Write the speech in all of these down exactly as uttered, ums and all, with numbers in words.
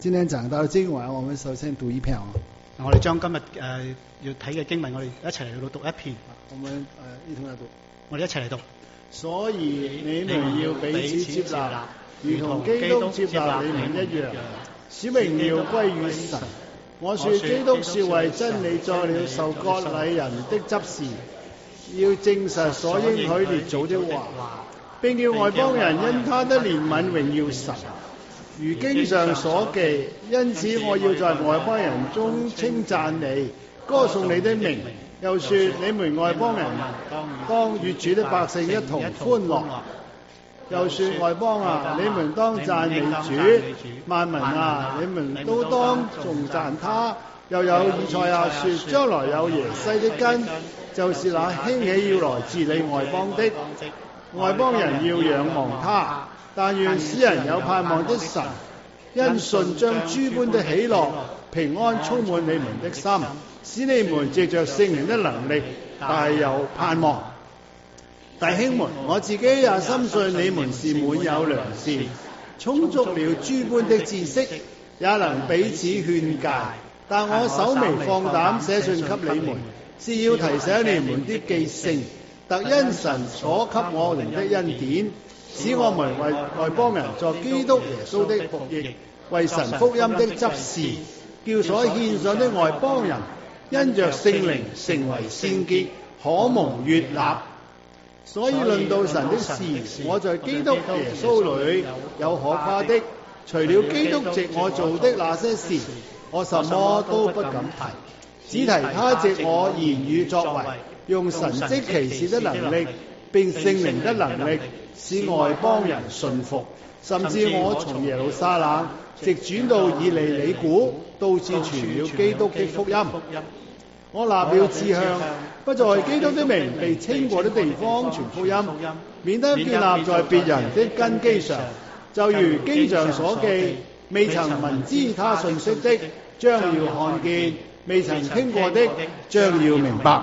今天講到經文，我們首先讀一篇啊。 我哋將今日誒、呃、要睇嘅經文，我哋一齊嚟到讀一篇。 我們誒、呃、一同嚟讀。 我哋一齊嚟讀。 所以你們要彼此接納，如同基督接納你們一樣，使榮耀歸於神。我說基督是為真理作了受割禮人的執事，要證實所應許列祖的話，並叫外邦人因他的憐憫榮耀神。如經上所記，因此我要在外邦人中稱讚你，歌頌你的名。又說你們外邦人當與主的百姓一同歡樂。又說外邦啊，你們當讚美主；萬民啊，你們都當頌讚他。又有以賽亞說，將來有耶西的根，就是那興起要來治理外邦的。外邦人要仰望他。但願使人有盼望的神，因信將諸般的喜樂、平安充滿你們的心，使你們藉着聖靈的能力大有盼望。弟兄們，我自己也深信你們是滿有良善，充足了諸般的知識，也能彼此勸誡。但我首尾放膽寫信給你們，是要提醒你們的記性，特因神所給我們的恩典，使我們為外邦人作基督耶穌的僕役，為神福音的執事，叫所獻上的外邦人因着聖靈成為聖潔，可蒙悅納。所以論到神的事，我在基督耶穌裏有可誇的，除了基督藉我做的那些事，我什麼都不敢提，只提他藉我言語作為，用神蹟奇事的能力並聖靈的能力，使外邦人信服。甚至我從耶路撒冷直轉到以利里古，到處傳了基督的福音。我立了志向，不在基督的名被稱過的地方傳福音，免得建立在別人的根基上。就如經上所記，未曾聞知他信息的，將要看見；未曾聽過的，將要明白。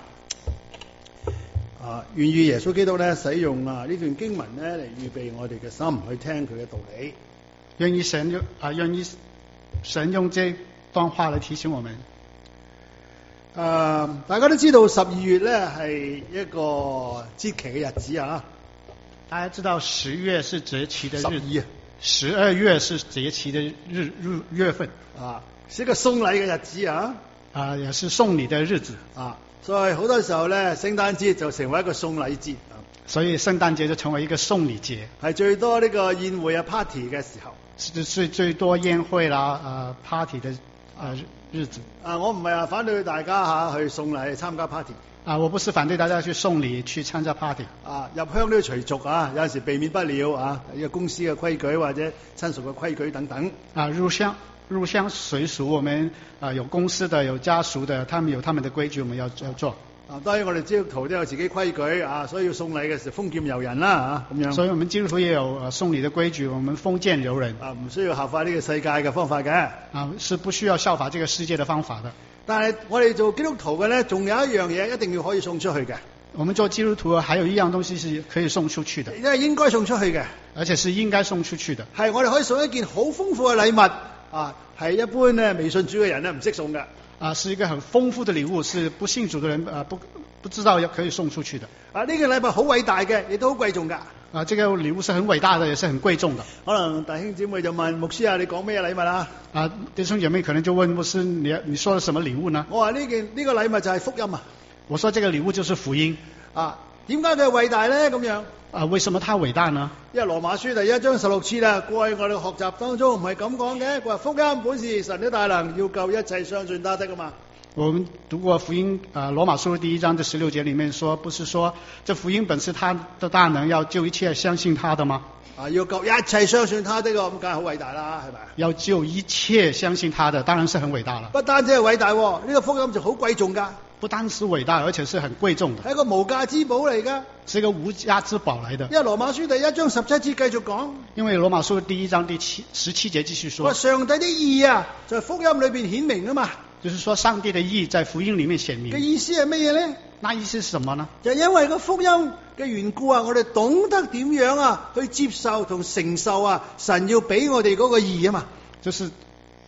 啊，願意耶穌基督咧使用啊呢段經文咧嚟預備我哋嘅心去聽佢嘅道理。 願意神用啊，願意神用這段話嚟提醒我們。 誒、呃，大家都知道十二月咧係一個節期嘅日子啊。 大家知道十月是節期的日子， 十二月是節期的日日月份啊，是一個送禮嘅日子啊。 啊，也是送禮的日子啊。所以好多時候咧，聖誕節就成為一個送禮節。 所以聖誕節就成為一個送禮節， 係最多呢個宴會啊 party 嘅時候， 是最最多宴會啦啊、呃、party 的啊、呃、日子。 啊，我唔係話反對大家吓去送禮參加 party。 啊，我不是反對大家去送禮去參加 party。啊， 入鄉都要隨俗啊，有陣時避免不了啊，呢個公司嘅規矩或者親屬嘅規矩等等。 啊，入鄉入鄉隨俗，我們啊有公司的有家屬的，他們有他們的規矩，我們要要做。啊， 當然我哋基督徒都有自己規矩啊，所以要送禮嘅時候豐儉由人啦啊，咁樣。 所以我們基督徒也有送禮的規矩，我們豐儉由人。 啊，唔需要效法呢個世界嘅方法嘅。 啊，是不需要效法這個世界的方法的。 但係我哋做基督徒嘅咧，仲有一樣嘢一定要可以送出去嘅。 我們做基督徒還有一樣東西是可以送出去的， 因為應該送出去嘅， 而且是應該送出去的。 係我哋可以送一件好豐富嘅禮物啊，係一般咧未信主嘅人咧唔識送嘅。 啊，是一個很豐富的禮物，是不信主的人啊不不知道要可以送出去的。 啊，呢個禮物好偉大嘅，亦都好貴重噶。 啊，這個禮物是很偉大的，也是很貴重的。 可能弟兄姊妹就問牧師啊，你講咩禮物啊？ 啊，弟兄姐妹可能就問牧師，你你說的什麼禮物呢？ 我話呢件呢個禮物就係福音啊。 我說這個禮物就是福音。 啊，點解佢係偉大咧？咁樣啊，為什麼它偉大呢？ 因為羅馬書第一章十六節啦，過去我哋學習當中唔係咁講嘅，佢話福音本是神的大能，要救一切相信他的噶嘛。 我們讀過福音啊，羅馬書第一章的十六節裏面說，不是說這福音本是他的大能，要救一切相信他的嗎？ 啊，要救一切相信他的，咁梗係好偉大啦，係咪？ 要救一切相信他的，當然是很偉大了。 不單止係偉大，呢、這個福音就好貴重噶。 不單是偉大，而且是很貴重的。 係一個無價之寶嚟噶。 是一個無價之寶來的。 因為羅馬書第一章十七節繼續講。 因為羅馬書第一章第七十七節繼續說。 上帝的義啊，在福音裏邊顯明啊嘛。 就是說上帝的義在福音裏面顯明。 嘅意思係乜嘢咧？ 那意思是什麼呢？ 就因為個福音嘅緣故啊，我哋懂得點樣啊去接受同承受啊神要俾我哋嗰個義啊嘛。 就是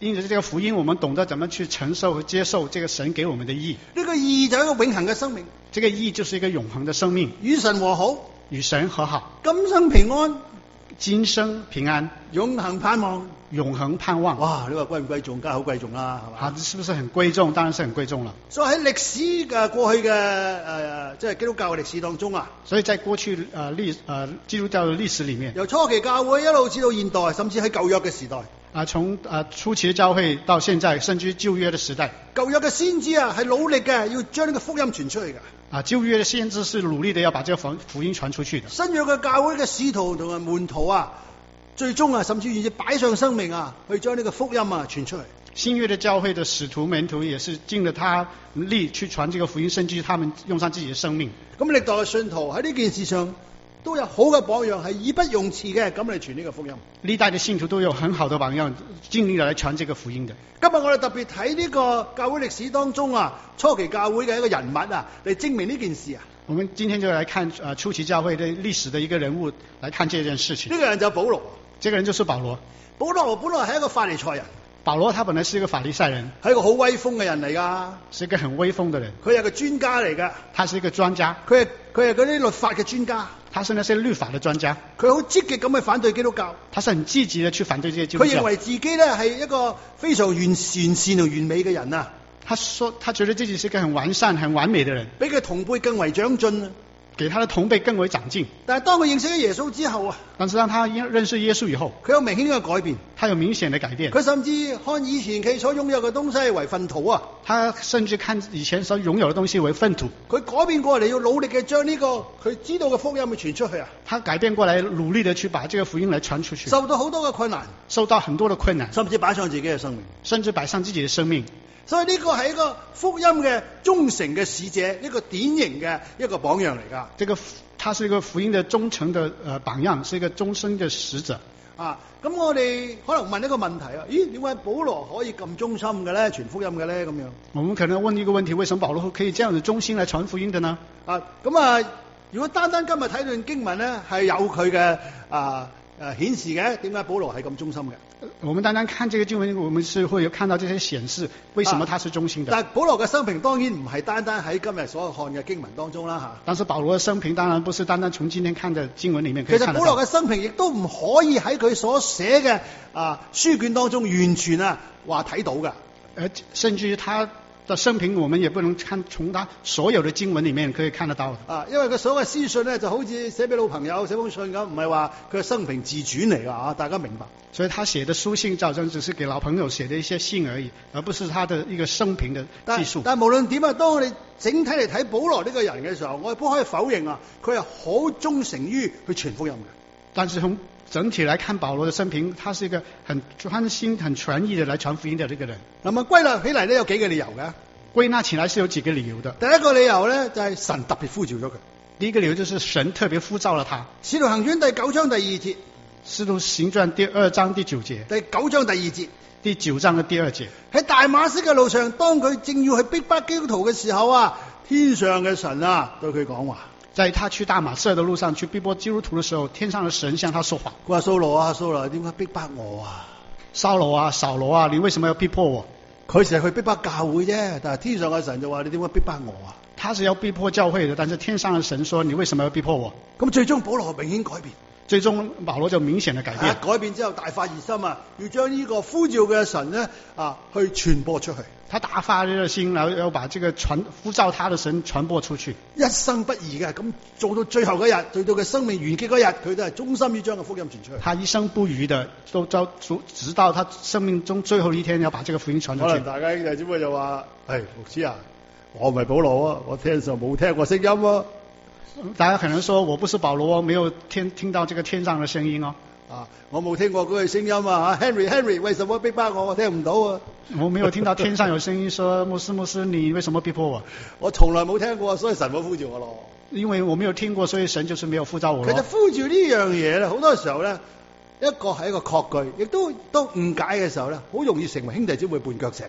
因着這個福音，我們懂得怎麼去承受和接受這個神給我們的義。 呢個義就係一個永恆嘅生命， 這個義就是一個永恆的生命， 與神和好， 與神和好， 今生平安， 今生平安， 永恆盼望。 永恆盼望。 哇！你話貴唔貴重？梗係好貴重啦，係嘛？ 啊，是不是很貴重？當然是很貴重了。 所以喺歷史嘅過去嘅誒、呃，即係基督教嘅歷史當中啊， 所以在過去誒歷誒基督教嘅歷史裡面， 由初期教會一路至到現代，甚至喺舊約嘅時代。 啊，從啊初期嘅教會到現在，甚至舊約嘅時代， 舊約嘅先知啊，係努力嘅要將呢個福音傳出去嘅。 啊，舊約嘅先知是努力的要把這個福福音傳出去的。 新約嘅教會嘅使徒同埋門徒啊，最終啊，甚至願意擺上生命啊，去將呢個福音啊傳出去。 新約的教會的使徒門徒也是盡了他力去傳這個福音，甚至他們用上自己的生命。 咁歷代嘅信徒喺呢件事上都有好嘅榜樣，係義不容辭嘅咁嚟傳呢個福音。 歷代的信徒都有很好的榜樣，盡力來傳這個福音的。 今日我哋特別睇呢個教會歷史當中啊，初期教會嘅一個人物啊，嚟證明呢件事啊。 我們今天就來看啊初期教會的歷史的一個人物，來看這件事情。 呢個人就保羅， 這個人就是保羅。 保羅本來係一個法利賽人。 保羅他本來是一個法利賽人， 係一個好威風嘅人嚟噶， 是一個很威風的人。 佢係個專家嚟噶， 他是一個專家， 佢係佢係嗰啲律法嘅專家， 他是那些律法的專家。 佢好積極咁去反對基督教， 他是很積極的去反對這些基督教。 佢認為自己咧係一個非常完完善同完美嘅人啊。 他說他覺得自己是一個很完善、很完美的人， 比佢同輩更為長進啊。 給他的同輩更為長進。 但係當佢認識咗耶穌之後啊， 但是當他認識耶穌以後， 佢有明顯嘅改變。 他有明顯的改變。 佢甚至看以前佢所擁有嘅東西為糞土啊。 他甚至看以前所擁有嘅東西為糞土。 佢改變過嚟，要努力嘅將呢個佢知道嘅福音去傳出去啊。 他改變過來，努力的去把這個福音來傳出去。 受到好多嘅困難， 受到很多的困難， 甚至擺上自己嘅生命， 甚至擺上自己的生命。 所以呢個係一個福音嘅忠誠嘅使者，一個典型嘅一個榜樣嚟噶。 這個他是一個福音的忠誠的呃榜樣，是一個終身的使者。 啊，咁我哋可能問一個問題啊，咦，點解保羅可以咁忠心嘅咧，傳福音嘅咧咁樣？ 我們可能問一個問題，為什麼保羅可以這樣子忠心來傳福音的呢？ 啊，咁啊，如果單單今日睇段經文咧，係有佢嘅啊誒顯示嘅，點解保羅係咁忠心嘅？ 我們單單看這個經文，我們是會有看到這些顯示，為什麼他是忠心的。 啊、但係保羅嘅生平當然唔係單單喺今日所看嘅經文當中啦吓。 但是保羅嘅生平當然不是單單從今天看的經文裡面可以看得到。 其實保羅嘅生平亦都唔可以喺佢所寫嘅啊書卷當中完全啊話睇到嘅。 而甚至於他的生平，我們也不能看從他所有的經文裡面可以看得到的。 啊，因為佢所謂私信咧，就好似寫俾老朋友寫封信咁，唔係話佢嘅生平自傳嚟噶啊，大家明白。 所以他寫的書信，照真只是給老朋友寫的一些信而已，而不是他的一個生平的記述。 但係無論點啊，當我哋整體嚟睇保羅呢個人嘅時候，我哋不可以否認啊，佢係好忠誠於去傳福音嘅。 但是從整體來看保羅的生平，他是一個很專心、很全意的來傳福音的這個人。 咁啊，歸納起嚟呢，有幾個理由嘅。 歸納起來是有幾個理由的。 第一個理由咧就係神特別呼召咗佢。 第一個理由就是神特別呼召了他。 使徒行傳第九章第二節。 使徒行傳第二章第九節。 第九章第二節。 第九章嘅第二節。 喺大馬色嘅路上，當佢正要去逼迫基督徒嘅時候啊，天上嘅神啊對佢講話。 在他去大馬色的路上去逼迫基督徒嘅時候，天上嘅神向他說話。 佢話掃羅啊，掃羅，點解逼迫我啊？ 掃羅啊，掃羅啊，你為什麼要逼迫我？ 佢成日去逼迫教會啫，但係天上嘅神就話：你點解逼迫我啊？ 他是要逼迫教會的，但是天上嘅神說：你為什麼要逼迫我？ 咁最終保羅明顯改變。 最終保羅就明顯的改變。 改變之後大發熱心啊，要將呢個呼召嘅神呢啊去傳播出去。 他大發熱心，然後要把這個傳呼召他的神傳播出去。 一生不移嘅，咁做到最後嗰日，做到佢生命完結嗰日，佢都係忠心於將個福音傳出去。 他一生不渝的，都到直到他生命中最後一天，要把這個福音傳出去。 可能大家就只不過就話：誒，牧師啊，我唔係保羅啊，我聽上冇聽過聲音啊。 大家可能說我不是保羅，沒有聽聽到這個天上的聲音哦。 啊，我冇聽過嗰句聲音啊 ，Henry Henry，為什麼逼迫我？我聽唔到啊。 我沒有聽到天上有聲音說，牧師牧師，你為什麼逼迫我？ 我從來冇聽過，所以神冇呼召我咯。 因為我沒有聽過，所以神就是沒有呼召我。 其實呼召呢樣嘢咧，好多時候咧，一個係一個確據，亦都當誤解嘅時候咧，好容易成為兄弟姊妹絆腳石噶。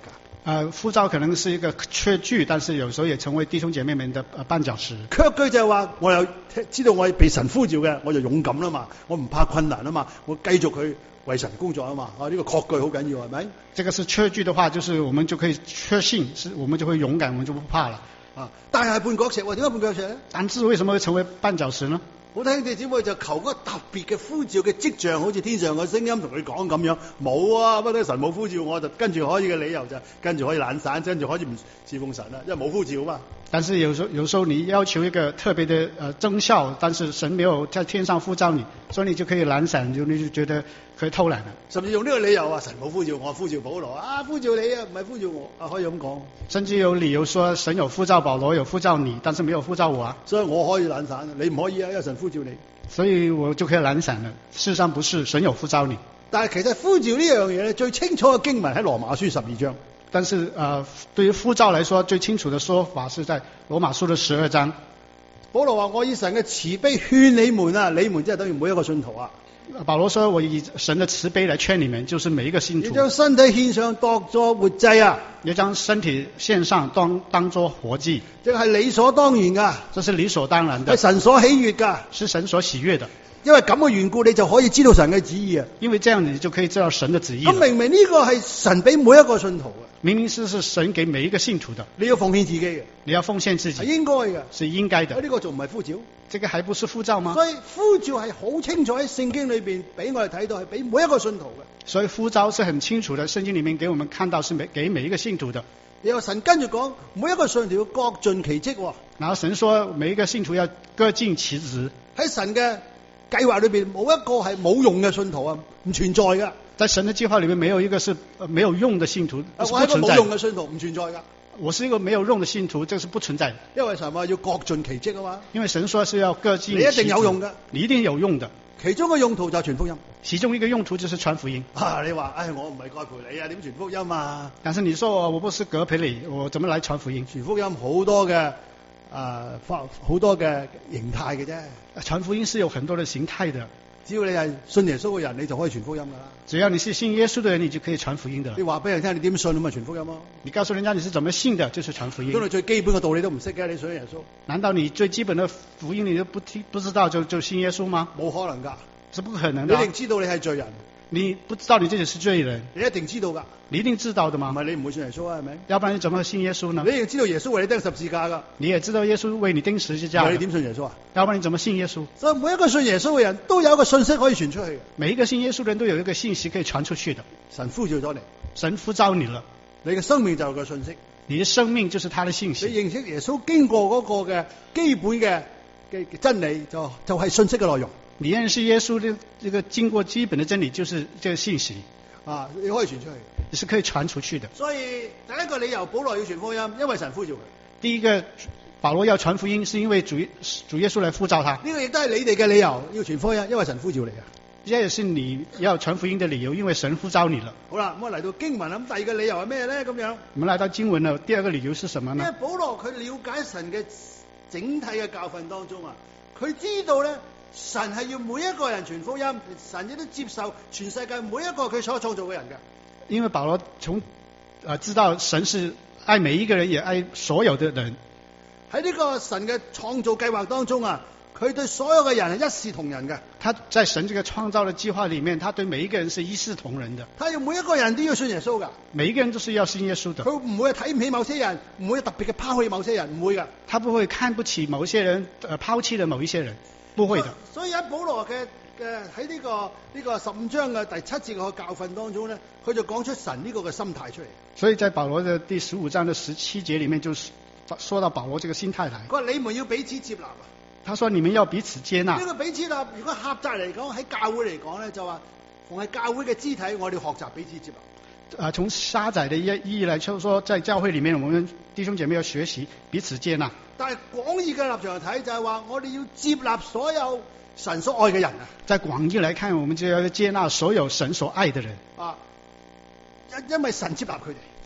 呃，呼召可能是一個缺句，但是有時候也成為弟兄姐妹們的呃絆腳石。 缺句就係話，我有知道我被神呼召嘅，我就勇敢啦嘛，我唔怕困難啊嘛，我繼續去為神工作啊嘛。啊，呢、這個確據好緊要係咪？ 這個是缺句的話，就是我們就可以確信，是我們就會勇敢，我們就不怕了。 啊，但係絆腳石喎，點解絆腳石咧？ 但是為什麼會成為絆腳石呢？ 好多兄弟姊妹就求嗰個特別嘅呼召嘅跡象，好似天上嘅聲音同佢講咁樣，冇啊，乜都神冇呼召我，就跟住可以嘅理由就跟住可以懶散，跟住可以唔侍奉神啦，因為冇呼召嘛。 但是有時候有時候你要求一個特別的呃徵效，但是神沒有在天上呼召你，所以你就可以懶散，就你就覺得可以偷懶了。 甚至用呢個理由啊，神冇呼召我，呼召保羅啊，呼召你啊，唔係呼召我啊，可以咁講。 甚至有理由說神有呼召保羅，有呼召你，但是沒有呼召我啊。 所以我可以懶散，你唔可以啊，因為神呼召你。 所以我就可以懶散了。事實上不是，神有呼召你。 但係其實呼召呢樣嘢咧，最清楚嘅經文喺羅馬書十二章。 但是呃，對於呼召來說，最清楚的說法是在羅馬書的十二章。 保羅話：我以神嘅慈悲勸你們啊，你們即係等於每一個信徒啊。 保羅說：我以神的慈悲來勸你們，就是每一個信徒。 你將身體獻上當作活祭啊！ 你將身體獻上當當作活祭， 即係理所當然噶。 這是理所當然的， 係神所喜悅噶， 是神所喜悅的。 因為咁嘅緣故，你就可以知道神嘅旨意啊。 因為這樣你就可以知道神的旨意。 咁明明呢個係神俾每一個信徒嘅， 明明是是神給每一個信徒的。 你要奉獻自己嘅， 你要奉獻自己， 係應該嘅， 是應該的。 呢個仲唔係呼召？ 這個還不是呼召嗎？ 所以呼召係好清楚喺聖經裏邊俾我哋睇到，係俾每一個信徒嘅。 所以呼召是很清楚的，聖經裏面給我們看到是每給每一個信徒的。 然後神跟住講，每一個信徒要各盡其職。 然後神說，每一個信徒要各盡其職。 喺神嘅計劃裏邊，冇一個係冇用嘅信徒啊，唔存在噶。 在神的計劃裏面，沒有一個是沒有用的信徒， 我係不存在。 冇用嘅信徒唔存在噶。 我是一個沒有用的信徒，這是不存在的。 因為神話要各盡其職啊嘛。 因為神說是要各盡其職。 你一定有用噶， 你一定有用的。 其中嘅用途就係傳福音。 其中一個用途就是傳福音。 啊，你話，唉，我唔係栽培你啊，點傳福音啊？ 但是你說我不是葛培理，我怎麼來傳福音？ 傳福音好多嘅啊，好多嘅形態嘅啫。 傳福音是有很多的形態的。 只要你係信耶穌嘅人，你就可以傳福音噶啦。 只要你是信耶穌的人，你就可以傳福音的。 你話俾人聽你點信咁咪傳福音咯。 你告訴人家你是怎麼信的，就是傳福音。 咁你最基本嘅道理都唔識嘅，你信耶穌？ 難道你最基本的福音你都不聽不知道就就信耶穌嗎？ 冇可能噶， 是不可能的。 你一定知道你係罪人。 你不知道你自己是罪人， 你一定知道噶。 你一定知道的嘛？ 唔係你唔會信耶穌啊，係咪？ 要不然你怎麼會信耶穌呢？ 你一定知道耶穌為你釘十字架噶。 你也知道耶穌為你釘十字架。 你點信耶穌啊？ 要不然你怎麼信耶穌？ 所以每一個信耶穌嘅人都有一個信息可以傳出去。 每一個信耶穌的人都有一個信息可以傳出去的。 神呼召咗你， 神呼召你了， 你嘅生命就有個信息。 你的生命就是他的信息。 你認識耶穌經過嗰個嘅基本嘅嘅真理，就就係信息嘅內容。 你認識耶穌的這個經過基本的真理，就是這個信息啊，你可以傳出去， 你是可以傳出去的。 所以第一個理由，保羅要傳福音，因為神呼召佢。 第一個，保羅要傳福音，是因為主主耶穌來呼召他。 呢個亦都係你哋嘅理由，要傳福音，因為神呼召你啊。 這也是你要傳福音的理由，因為神呼召你了。 好啦，咁我嚟到經文啦，咁第二個理由係咩咧？咁樣， 我們來到經文啦，第二個理由是什麼呢？ 因為保羅佢了解神嘅整體嘅教訓當中啊，佢知道咧。神係要每一個人傳福音，神亦都接受全世界每一個佢所創造嘅人嘅。 因為保羅從呃知道神是愛每一個人，也愛所有的人。 喺呢個神嘅創造計劃當中啊，佢對所有嘅人係一視同仁嘅。 他在神這個創造的計劃裏面，他對每一個人是一視同仁的。 他要每一個人都要信耶穌噶。 每一個人都是要信耶穌的。 佢唔會睇唔起某些人，唔會特別嘅拋棄某些人，唔會噶。 他不會看不起某些人，呃拋棄了某一些人。不會的。 所以喺保羅嘅嘅喺呢個呢、這個十五章嘅第七節嘅教訓當中咧，佢就講出神呢個嘅心態出嚟。 所以在保羅嘅第十五章嘅十七節裏面，就說到保羅這個心態來。 佢話你們要彼此接納啊。 他說你們要彼此接納。 呢個彼此接納，如果狹窄嚟講，喺教會嚟講咧，就話逢係教會嘅肢體，我哋學習彼此接納。 啊，從狹窄的意意義來說，說在教會裏面，我們弟兄姐妹要學習彼此接納。 但係廣義嘅立場睇就係話，我哋要接納所有神所愛嘅人啊。 在廣義來看，我們就要接納所有神所愛的人。 啊，因因為神接納佢哋，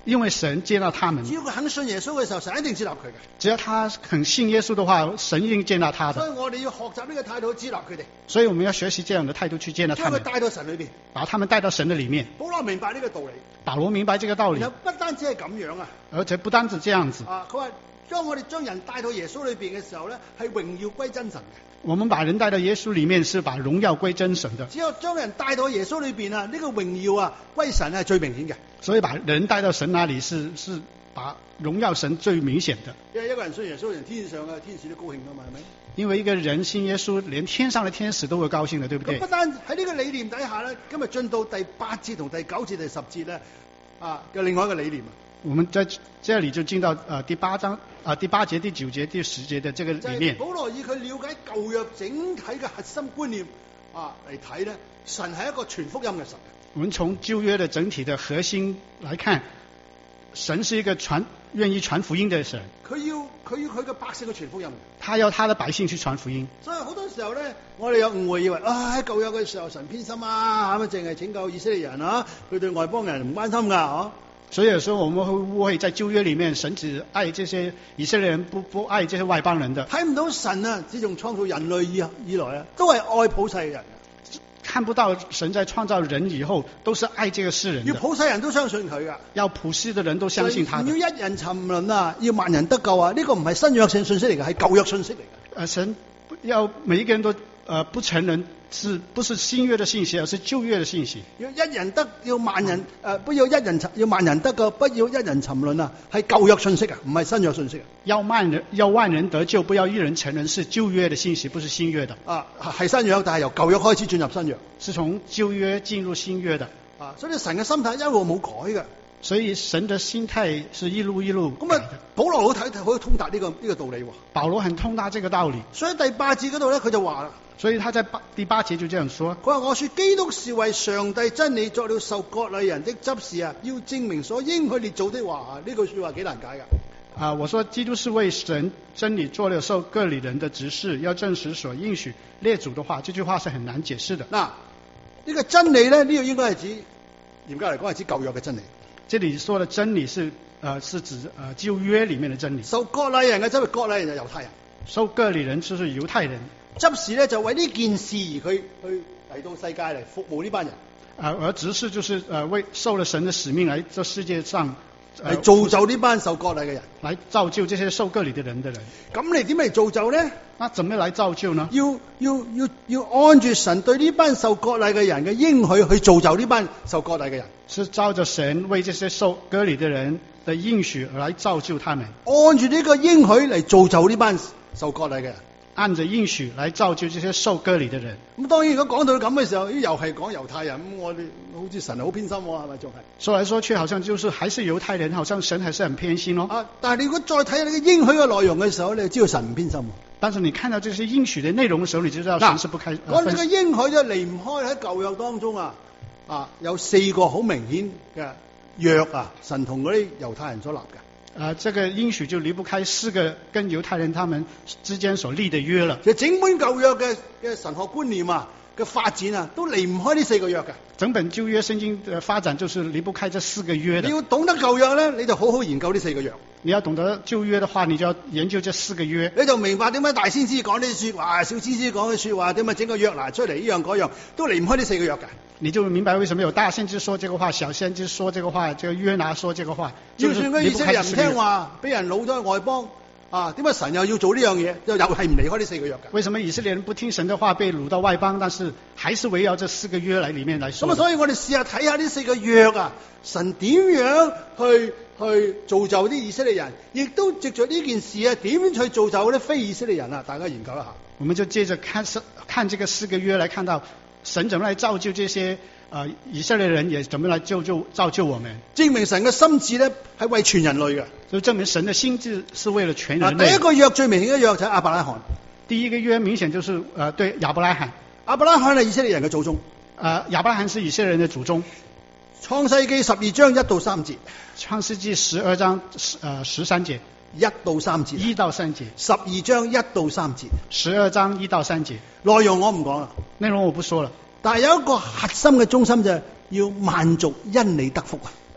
因為神接納他們。 只要佢肯信耶穌嘅時候，神一定接納佢嘅。 只要他肯信耶穌的話，神一定接納他的。 所以我哋要學習呢個態度去接納佢哋。 所以我們要學習這樣的態度去接納他們， 將佢帶到神裏邊， 把他們帶到神的裡面。 保羅明白呢個道理。 保羅明白這個道理。 然後不單止係咁樣啊， 而且不單止這樣子。 啊，佢話將我哋將人帶到耶穌裏邊嘅時候咧，係榮耀歸真神嘅。 我們把人帶到耶穌裡面，是把榮耀歸真神的。 只有將人帶到耶穌裏邊啊，呢、這個榮耀啊歸神係最明顯嘅。 所以把人帶到神那裡是是把榮耀神最明顯的。 因為一個人信耶穌，連天上嘅天使都高興噶嘛，係咪？ 因為一個人信耶穌，連天上的天使都會高興的，對不對？ 咁不單喺呢個理念底下咧，今日進到第八節同第九節、第十節咧，啊嘅另外一個理念。 我們在這裡就進到呃第八章啊、呃、第八節、第九節、第十節的這個理念。 保羅以佢了解舊約整體嘅核心觀念啊嚟睇咧，神係一個傳福音嘅神。 我們從舊約的整體的核心來看，神是一個傳願意傳福音的神。 佢要佢要佢嘅百姓去傳福音。 他要他的百姓去傳福音。 所以好多時候咧，我哋有誤會，以為啊喺舊約嘅時候神偏心啊，係咪淨係拯救以色列人啊？佢對外邦人唔關心噶，嗬。所以有時候我們會誤會，在舊約裡面，神只愛這些以色列人，不不愛這些外邦人的。睇唔到神啊，自從創造人類以以來啊，都係愛普世嘅人。 看不到神在創造人以後，都是愛這個世人的。 要普世人都相信佢噶， 要普世的人都相信他的。 要一人沉淪啊，要萬人得救啊，呢、這個唔係新約性信息嚟嘅，係舊約信息嚟嘅。 誒，神要每一個人都誒、呃、不承認，是不是新約的信息，而是舊約的信息？要一人得，要萬人誒、呃，不要一人沉，要萬人得救，不要一人沉淪啊，係舊約信息啊，唔係新約信息啊。要萬人要萬人得救，不要一人沉淪，是舊約的信息，不是新約的。啊，係新約，但係由舊約開始進入新約，是從舊約進入新約的。啊，所以神嘅心態一路冇改嘅。所以神的心態是一路一路咁啊，保羅好睇好通達呢、這個呢、這個道理。保羅很通達這個道理。所以第八節嗰度咧，佢就話啦。所以他在第八節就這樣說。佢話：我說基督是為上帝真理作了受割禮人的執事啊，要證明所應許列祖的話。呢句說話幾難解噶。啊，我說基督是為神真理做了受割禮人的執事，要證實所應許列祖的話。這句話是很難解釋的。嗱，呢個真理咧，呢、這個應該係指嚴格嚟講係指舊約嘅真理。這裏說的真理是，呃，是指呃舊約裏面的真理。受割禮人嘅，即係割禮人就猶太人。受割禮人就是猶太人。執事咧就為呢件事而佢去嚟到世界嚟服務呢班人。啊，而執事就是呃為受了神的使命嚟這世界上嚟、呃、造就呢班受割禮嘅人，嚟造就這些受割禮的人的人。咁你點嚟造就咧？那怎麼嚟造就呢？要要要要按住神對呢班受割禮嘅人嘅應許去造就呢班受割禮嘅人。是照着神為這些受割禮的人的應許而來造就他們。按住呢個應許嚟造就呢班受割禮嘅人。按着應許來造就這些受割禮的人。咁當然如果講到咁嘅時候，又係講猶太人，咁我哋好似神好偏心，係咪仲係？說來說去，好像就是還是猶太人，好像神還是很偏心咯。啊！但係你如果再睇下呢個應許嘅內容嘅時候，你就知道神唔偏心。但是你看到這些應許的內容嘅時候，你就知道神是不開。我哋嘅應許就離唔開喺舊約當中啊啊，有四個好明顯嘅約啊，神同嗰啲猶太人所立嘅。啊，這個應許就離不開四個跟猶太人他們之間所立的約了。其實整本舊約嘅嘅神學觀念啊嘅發展啊，都離唔開呢四個約嘅。整本舊約聖經嘅發展就是離不開這四個約的。你要懂得舊約咧，你就好好研究呢四個約。你要懂得舊約的話，你就要研究這四個約。你就明白點解大先知講呢啲說話，小先知講嘅說話，點解整個約拿出嚟呢樣嗰樣，都離唔開呢四個約嘅。你就明白為什麼有大先知說這個話，小先知說這個話，這個約拿說這個話。就算佢以色列人唔聽話，俾人擄咗去外邦，啊，點解神又要做呢樣嘢？又又係唔離開呢四個約嘅？為什麼以色列人不聽神的話，被擄到外邦，但是還是圍繞這四個約嚟裏面來說？咁啊，所以我哋試下睇下呢四個約啊，神點樣去去造就啲以色列人，亦都藉着呢件事啊，點樣去造就啲非以色列人啊？大家研究一下。我們就接着看看這個四個約來看到。神怎麼來造就這些呃以色列人，也怎麼來救救造就我們？證明神嘅心志咧係為全人類嘅，就證明神嘅心志是為了全人類。第一個約最明顯嘅約就係亞伯拉罕。第一個約明顯就是呃對亞伯拉罕。亞伯拉罕係以色列人嘅祖宗。呃亞伯拉罕是以色列人嘅祖宗。創世記十二章一到三節。創世記十二章呃十三節。一到三節，一到三節，十二章一到三節，十二章一到三節，內容我唔講啦，內容我不說了。但係有一個核心嘅中心就係要萬族因你得福啊！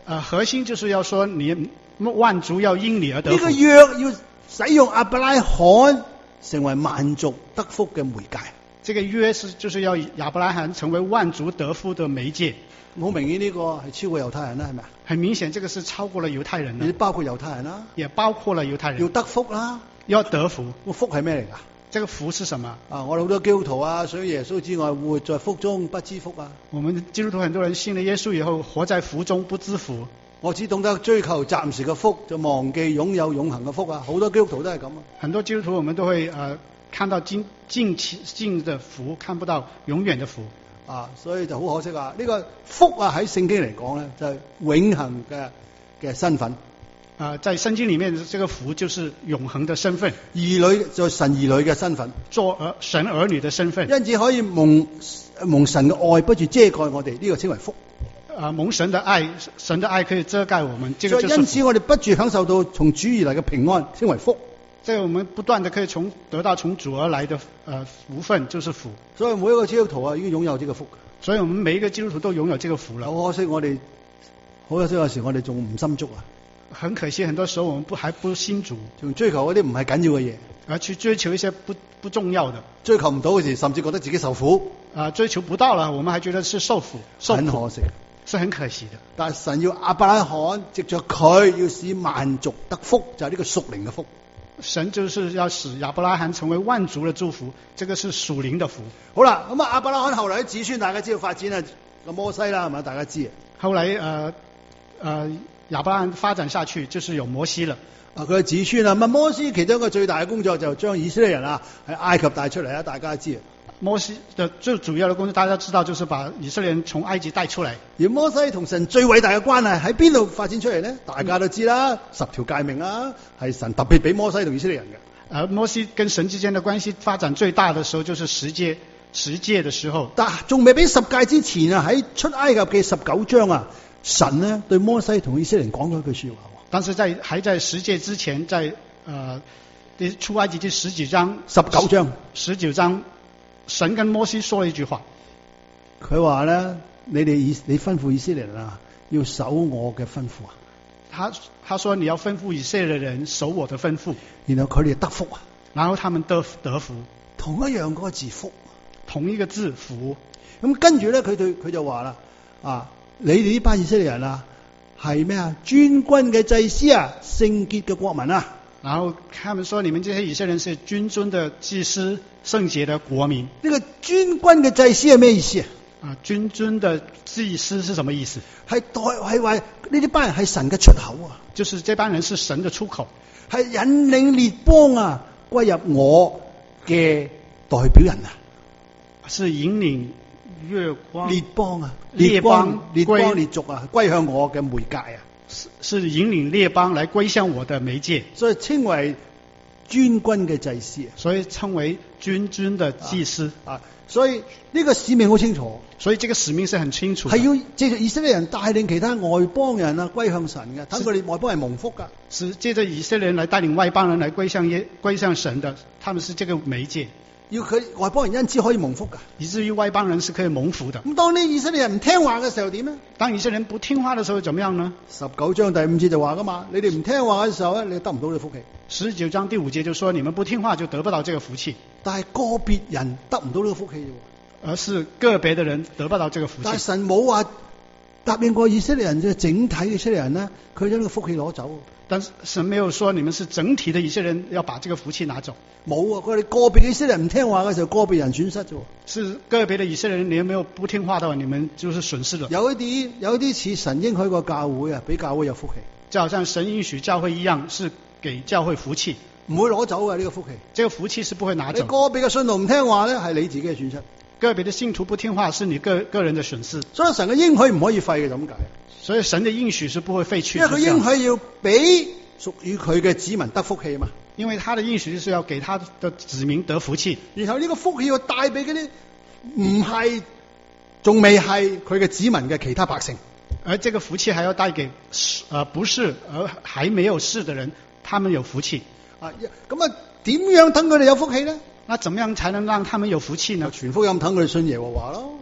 呃，核心就是要說你萬族要因你而得福。 呢個約要使用亞伯拉罕成為萬族得福嘅媒介。 這個約是就是要亞伯拉罕成為萬族得福的媒介。 好明顯呢個係超過猶太人啦，係咪啊？ 很明顯，這個是超過了猶太人的， 亦包括猶太人啦， 也包括了猶太人。 要得福啦， 要得福。 個福係咩嚟㗎？ 這個福是什麼？ 啊，我哋好多基督徒啊，除咗耶穌之外，活在福中不知福啊。 我們基督徒很多人信了耶穌以後，活在福中不知福。 我只懂得追求暫時嘅福，就忘記擁有永恆嘅福啊！好多基督徒都係咁啊。 很多基督徒我們都會呃看到近近期近的福，看不到永遠的福啊，所以就好可惜啊！呢、這個福啊喺聖經嚟講咧，就係、是、永恆嘅嘅身份。 啊、呃，在聖經裏面，這個福就是永恆的身份， 兒女就是神兒女嘅身份， 做兒神兒女的身份， 因此可以蒙蒙神嘅愛不住遮蓋我哋，呢、這個稱為福。 啊、呃，蒙神的愛，神的愛可以遮蓋我們，這個就是福。 所以因此我哋不住享受到從主而來嘅平安，稱為福。 這個我們不斷的可以從得到從主而來的呃福分，就是福。 所以每一個基督徒啊，已經擁有這個福。 所以我們每一個基督徒都擁有這個福了。 好可惜我哋，好可惜有時我哋仲唔心足啊。 很可惜，很多時候我們不還不信主， 仲追求嗰啲唔係緊要嘅嘢， 而去追求一些不不重要的。 追求唔到嘅時，甚至覺得自己受苦。 啊，追求不到了，我們還覺得是受苦，受苦很可惜， 是很可惜的。 但係神要亞伯拉罕藉着佢，要使萬族得福，就係呢個屬靈嘅福。 神就是要使亞伯拉罕成為萬族的祝福，這個是屬靈的福。 好啦，咁啊亞伯拉罕後來啲子孫，大家知道發展啊，個摩西啦，係咪？大家知啊。 後來誒誒亞伯拉罕發展下去，就是有摩西了。 啊，佢嘅子孫啊，咁啊摩西其中一個最大嘅工作就將以色列人啊喺埃及帶出嚟啊，大家知啊。 摩西的最主要的工作，大家知道，就是把以色列人從埃及帶出來。 而摩西同神最偉大嘅關係喺邊度發展出嚟呢？大家都知啦，十條誡命啊，係神特別俾摩西同以色列人嘅。 而摩西跟神之間的關係發展最大的時候，就是十誡十誡的時候。 但仲未俾十誡之前啊，喺出埃及記十九章啊，神呢對摩西同以色列人講咗一句說話。 但是在還在十誡之前，在呃出埃及記十幾章十九章十九章。神跟摩西說了一句話， 佢話咧：你哋以你吩咐以色列人啊，要守我嘅吩咐啊。 他他說你要吩咐以色列人守我的吩咐， 然後佢哋得福啊。 然後他們得得福， 同一樣嗰個字福， 同一個字福。 咁跟住咧，佢對佢就話啦：啊，你哋呢班以色列人啊，係咩啊？尊君嘅祭司啊，聖潔嘅國民啊。 然後他們說：你們這些以色列人是君尊的祭司，聖潔的國民。 呢個尊君嘅祭司係咩意思啊？ 啊，君尊的祭司是什麼意思？ 係代係話呢啲班人係神嘅出口啊， 就是這班人是神的出口， 係引領列邦啊歸入我嘅代表人啊， 是引領月光列邦啊列邦列邦列族啊歸向我嘅媒介啊。 是是引領列邦來歸向我的媒介， 所以稱為尊君嘅祭司， 所以稱為君尊的祭司啊, 啊。所以呢個使命好清楚， 所以這個使命是很清楚， 係要借着以色列人帶領其他外邦人啊歸向神嘅，等佢哋外邦係蒙福噶。 是借着以色列人來帶領外邦人來歸向耶歸向神的，他們是這個媒介。 要佢外邦人因此可以蒙福噶， 以至於外邦人是可以蒙福的。 咁當呢以色列人唔聽話嘅時候點呢？ 當以色列人不聽話嘅時候怎麼樣呢？ 十九章第五節就話噶嘛，你哋唔聽話嘅時候咧，你得唔到呢個福氣。 十九章第五節就說你們不聽話就得不到這個福氣。 但係個別人得唔到呢個福氣， 而是個別的人得不到這個福氣。 但係神冇話答應過以色列人嘅整體嘅以色列人呢，佢將呢個福氣攞走。 但是神沒有說你們是整體的以色列人要把這個福氣拿走。 冇啊，佢哋個別以色列人唔聽話嘅時候，個別人損失啫。 是個別的以色列人，你有沒有不聽話的話，你們就是損失了。 有一啲有一啲似神應許個教會啊，俾教會有福氣， 就好像神應許教會一樣，是給教會福氣， 唔會攞走嘅呢個福氣。 這個福氣是不會拿走。 你個別嘅信徒唔聽話咧，係你自己嘅損失。 個別的信徒不聽話，是你個個人的損失。 所以神嘅應許唔可以廢嘅，咁解。 所以神的應許是不會廢去， 因為佢應許要俾屬於佢嘅子民得福氣啊嘛。 因為他的應許是要給他的子民得福氣， 然後呢個福氣要帶俾嗰啲唔係仲未係佢嘅子民嘅其他百姓， 而這個福氣還要帶給呃不是而還沒有事的人，他們有福氣啊。咁啊，點樣等佢哋有福氣呢？ 那怎麼樣才能讓他們有福氣呢？ 傳福音等佢哋信耶和華咯。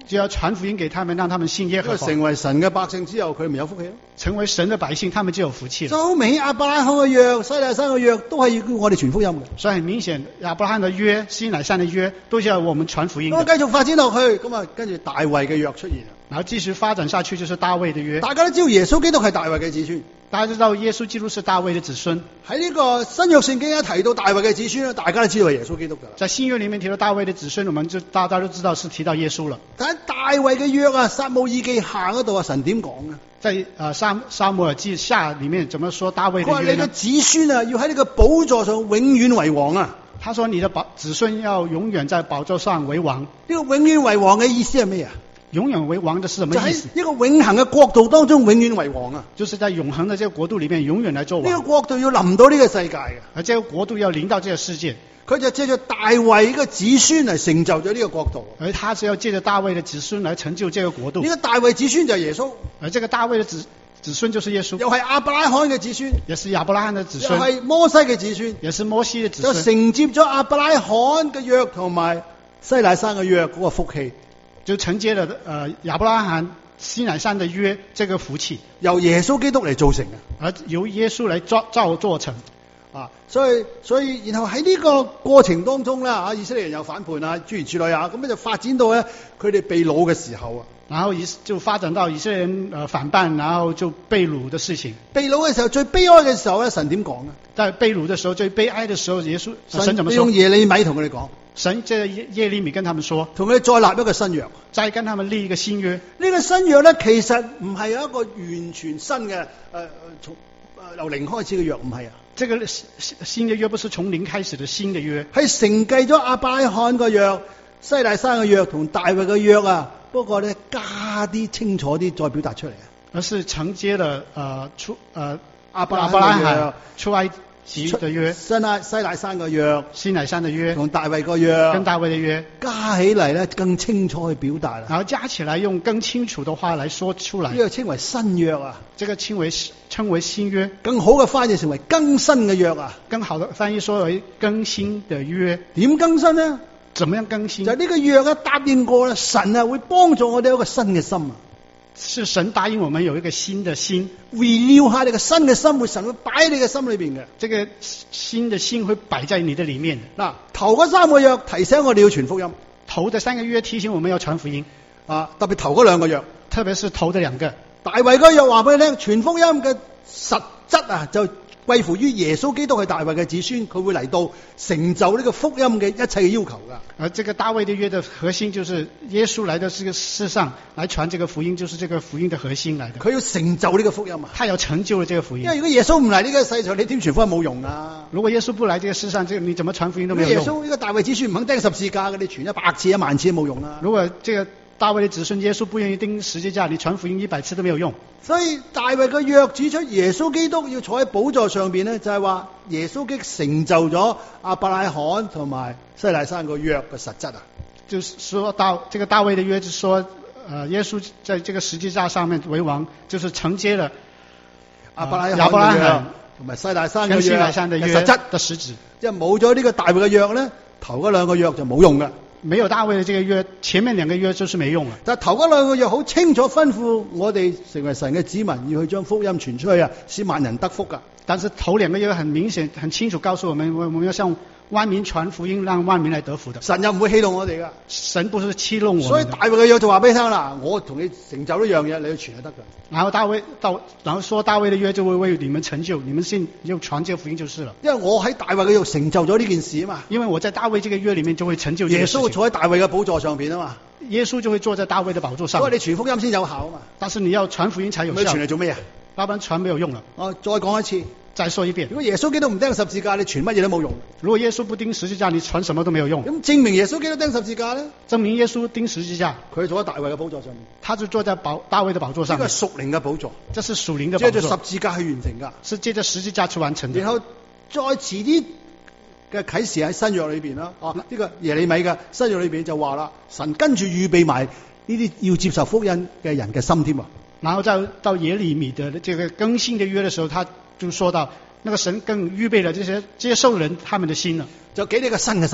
就要傳福音給他們，讓他們信耶和華。 成為神嘅百姓之後，佢咪有福氣咯？ 成為神的百姓，他們就有福氣了。 就好明顯，亞伯拉罕嘅約、西乃山嘅約都係要我哋傳福音嘅。 所以很明顯，亞伯拉罕的約、西乃山的約都是要我們傳福音的。 咁繼續發展落去，咁啊跟住大衛嘅約出現。 然後繼續發展下去，就是大衛的約。 大家都知道耶穌基督係大衛嘅子孫。 大家都知道耶穌基督是大衛的子孫。 喺呢個新約聖經一提到大衛嘅子孫，大家都知道係耶穌基督噶啦。 在新約裏面提到大衛的子孫，我們就大家都知道是提到耶穌了。 但係大衛嘅約啊，撒母耳記下嗰度啊，神點講啊？ 在啊撒撒母耳記下裏面怎麼說大衛的約呢？佢話你嘅子孫啊，要喺呢個寶座上永遠為王啊！ 他說你的寶子孫要永遠在寶座上為王。 呢個永遠為王嘅意思係咩啊？ 永遠為王的是什麼意思？ 就喺一個永恆嘅國度當中永遠為王啊！ 就是在永恆的這個國度裏面永遠來做王。 呢個國度要臨到呢個世界嘅， 而這個國度要臨到這個世界， 佢就借着大衛呢個子孫嚟成就咗呢個國度。 而他是要借着大衛的子孫來成就這個國度。 呢個大衛子孫就係耶穌， 而這個大衛的子子孫就是耶穌， 又係亞伯拉罕嘅子孫， 也是亞伯拉罕的子孫， 又係摩西嘅子孫， 也是摩西的子孫， 就承接咗亞伯拉罕嘅約同埋西乃山嘅約嗰個福氣。 就承接了呃亞伯拉罕西乃山的約這個福氣， 由耶穌基督嚟造成嘅， 而由耶穌嚟造造做成啊，所以所以然後喺呢個過程當中啦，啊以色列人又反叛啊，諸如此類啊，咁咧就發展到咧佢哋被擄嘅時候啊， 然後以就發展到以色列人呃反叛，然後就被擄的事情。 被擄嘅時候最悲哀嘅時候咧，神點講啊？ 在被擄的時候最悲哀的時候，耶穌神怎麼說？ 用耶利米同佢哋講。 神借耶利米跟他們說， 同佢哋再立一個新約， 再跟他們立一個新約。 呢個新約咧，其實唔係有一個完全新嘅誒從誒由零開始嘅約，唔係啊。 這個新嘅約不是從零開始的新嘅約， 係承繼咗亞伯拉罕嘅約、西乃山嘅約同大衛嘅約啊。不過咧加啲清楚啲再表達出嚟啊， 而是承接了誒出誒亞伯拉罕出埃及的約、 西乃西乃山嘅約、 西乃山的約同大衛個約、 跟大衛的約加起嚟咧更清楚去表達啦。 然後加起來用更清楚的話來說出來， 呢個稱為新約啊， 這個稱為稱為新約。 更好嘅翻譯成為更新嘅約啊， 更好的翻譯說為更新的約。 點更新呢？ 怎麼樣更新？ 就係呢個約啊，答應過啦，神啊會幫助我哋有一個新嘅心啊。 是神答應我們有一個新的心 ，renew 下你個新嘅生活，神會擺喺你嘅心裏邊嘅。 這個新的心會擺在你的裏面。 嗱，頭嗰三個約提醒我哋要傳福音， 頭的三個約提醒我們要傳福音啊，特別頭嗰兩個約， 特別是頭的兩個。 大衛嗰約話俾你聽，傳福音嘅實質啊，就歸乎於耶穌基督係大衛嘅子孫，佢會嚟到成就呢個福音嘅一切嘅要求噶。 而這個大衛的約的核心就是耶穌來到這個世上來傳這個福音，就是這個福音的核心來的。 佢要成就呢個福音啊， 他要成就了這個福音。 因為如果耶穌唔嚟呢個世上，你點傳福音冇用啊？ 如果耶穌不來這個世上，這個你怎麼傳福音都沒有用。 耶穌呢個大衛子孫唔肯釘十字架嘅，你傳一百次一萬次都冇用啊。 如果這個大衛的子孫耶穌不願意釘十字架，你傳福音一百次都沒有用。 所以大衛嘅約指出耶穌基督要坐喺寶座上邊呢，就係話耶穌基督成就咗亞伯拉罕同埋西乃山個約嘅實質啊。 就是說到這個大衛的約，就是說，呃，耶穌在這個十字架上面為王，就是承接了亞伯拉亞伯拉罕同埋西乃山嘅約跟西乃山的約實質的實質。 因為冇咗呢個大衛嘅約咧，頭嗰兩個約就冇用嘅。 沒有大衛的這個約，前面兩個約就是沒用了。 但係頭嗰兩個約好清楚吩咐我哋成為神嘅子民，要去將福音傳出去啊，使萬人得福噶。 但是頭兩個約很明顯、很清楚告訴我們，我們要向萬民傳福音，讓萬民來得福的。 神又唔會欺弄我哋噶， 神不是欺弄我們。 所以大衛嘅約就話俾你聽啦，我同你成就呢樣嘢，你去傳就得噶。 然後大衛到，然後說大衛的約就會為你們成就，你們信就傳這個福音就是了。 因為我喺大衛嘅約成就咗呢件事啊嘛。 因為我在大衛這個約裏面就會成就這個事情。 耶穌坐喺大衛嘅寶座上邊啊嘛。 耶穌就會坐在大衛的寶座上。 所以你傳福音先有效啊嘛。 但是你要傳福音才有效。 你傳嚟做咩啊？ 要不然傳沒有用了。 我再講一次。 再說一遍， 如果耶穌基督唔釘十字架，你傳乜嘢都冇用。 如果耶穌不釘十字架，你傳什麼都沒有用。 咁證明耶穌基督釘十字架咧？ 證明耶穌釘十字架， 佢坐喺大衛嘅寶座上面， 他就坐在寶大衛的寶座上面。 呢個係屬靈嘅寶座， 這是屬靈的寶座。 借着十字架去完成噶， 是借着十字架去完成的。 然後再遲啲嘅啟示喺新約裏邊啦，啊呢、這個耶利米嘅新約裏邊就話啦，神跟住預備埋呢啲要接受福音嘅人嘅心添啊。 然後在到耶利米的這個更新的約的時候，他就說到。那個神更預備了這些接受人他們的心了， 就給你個新嘅心，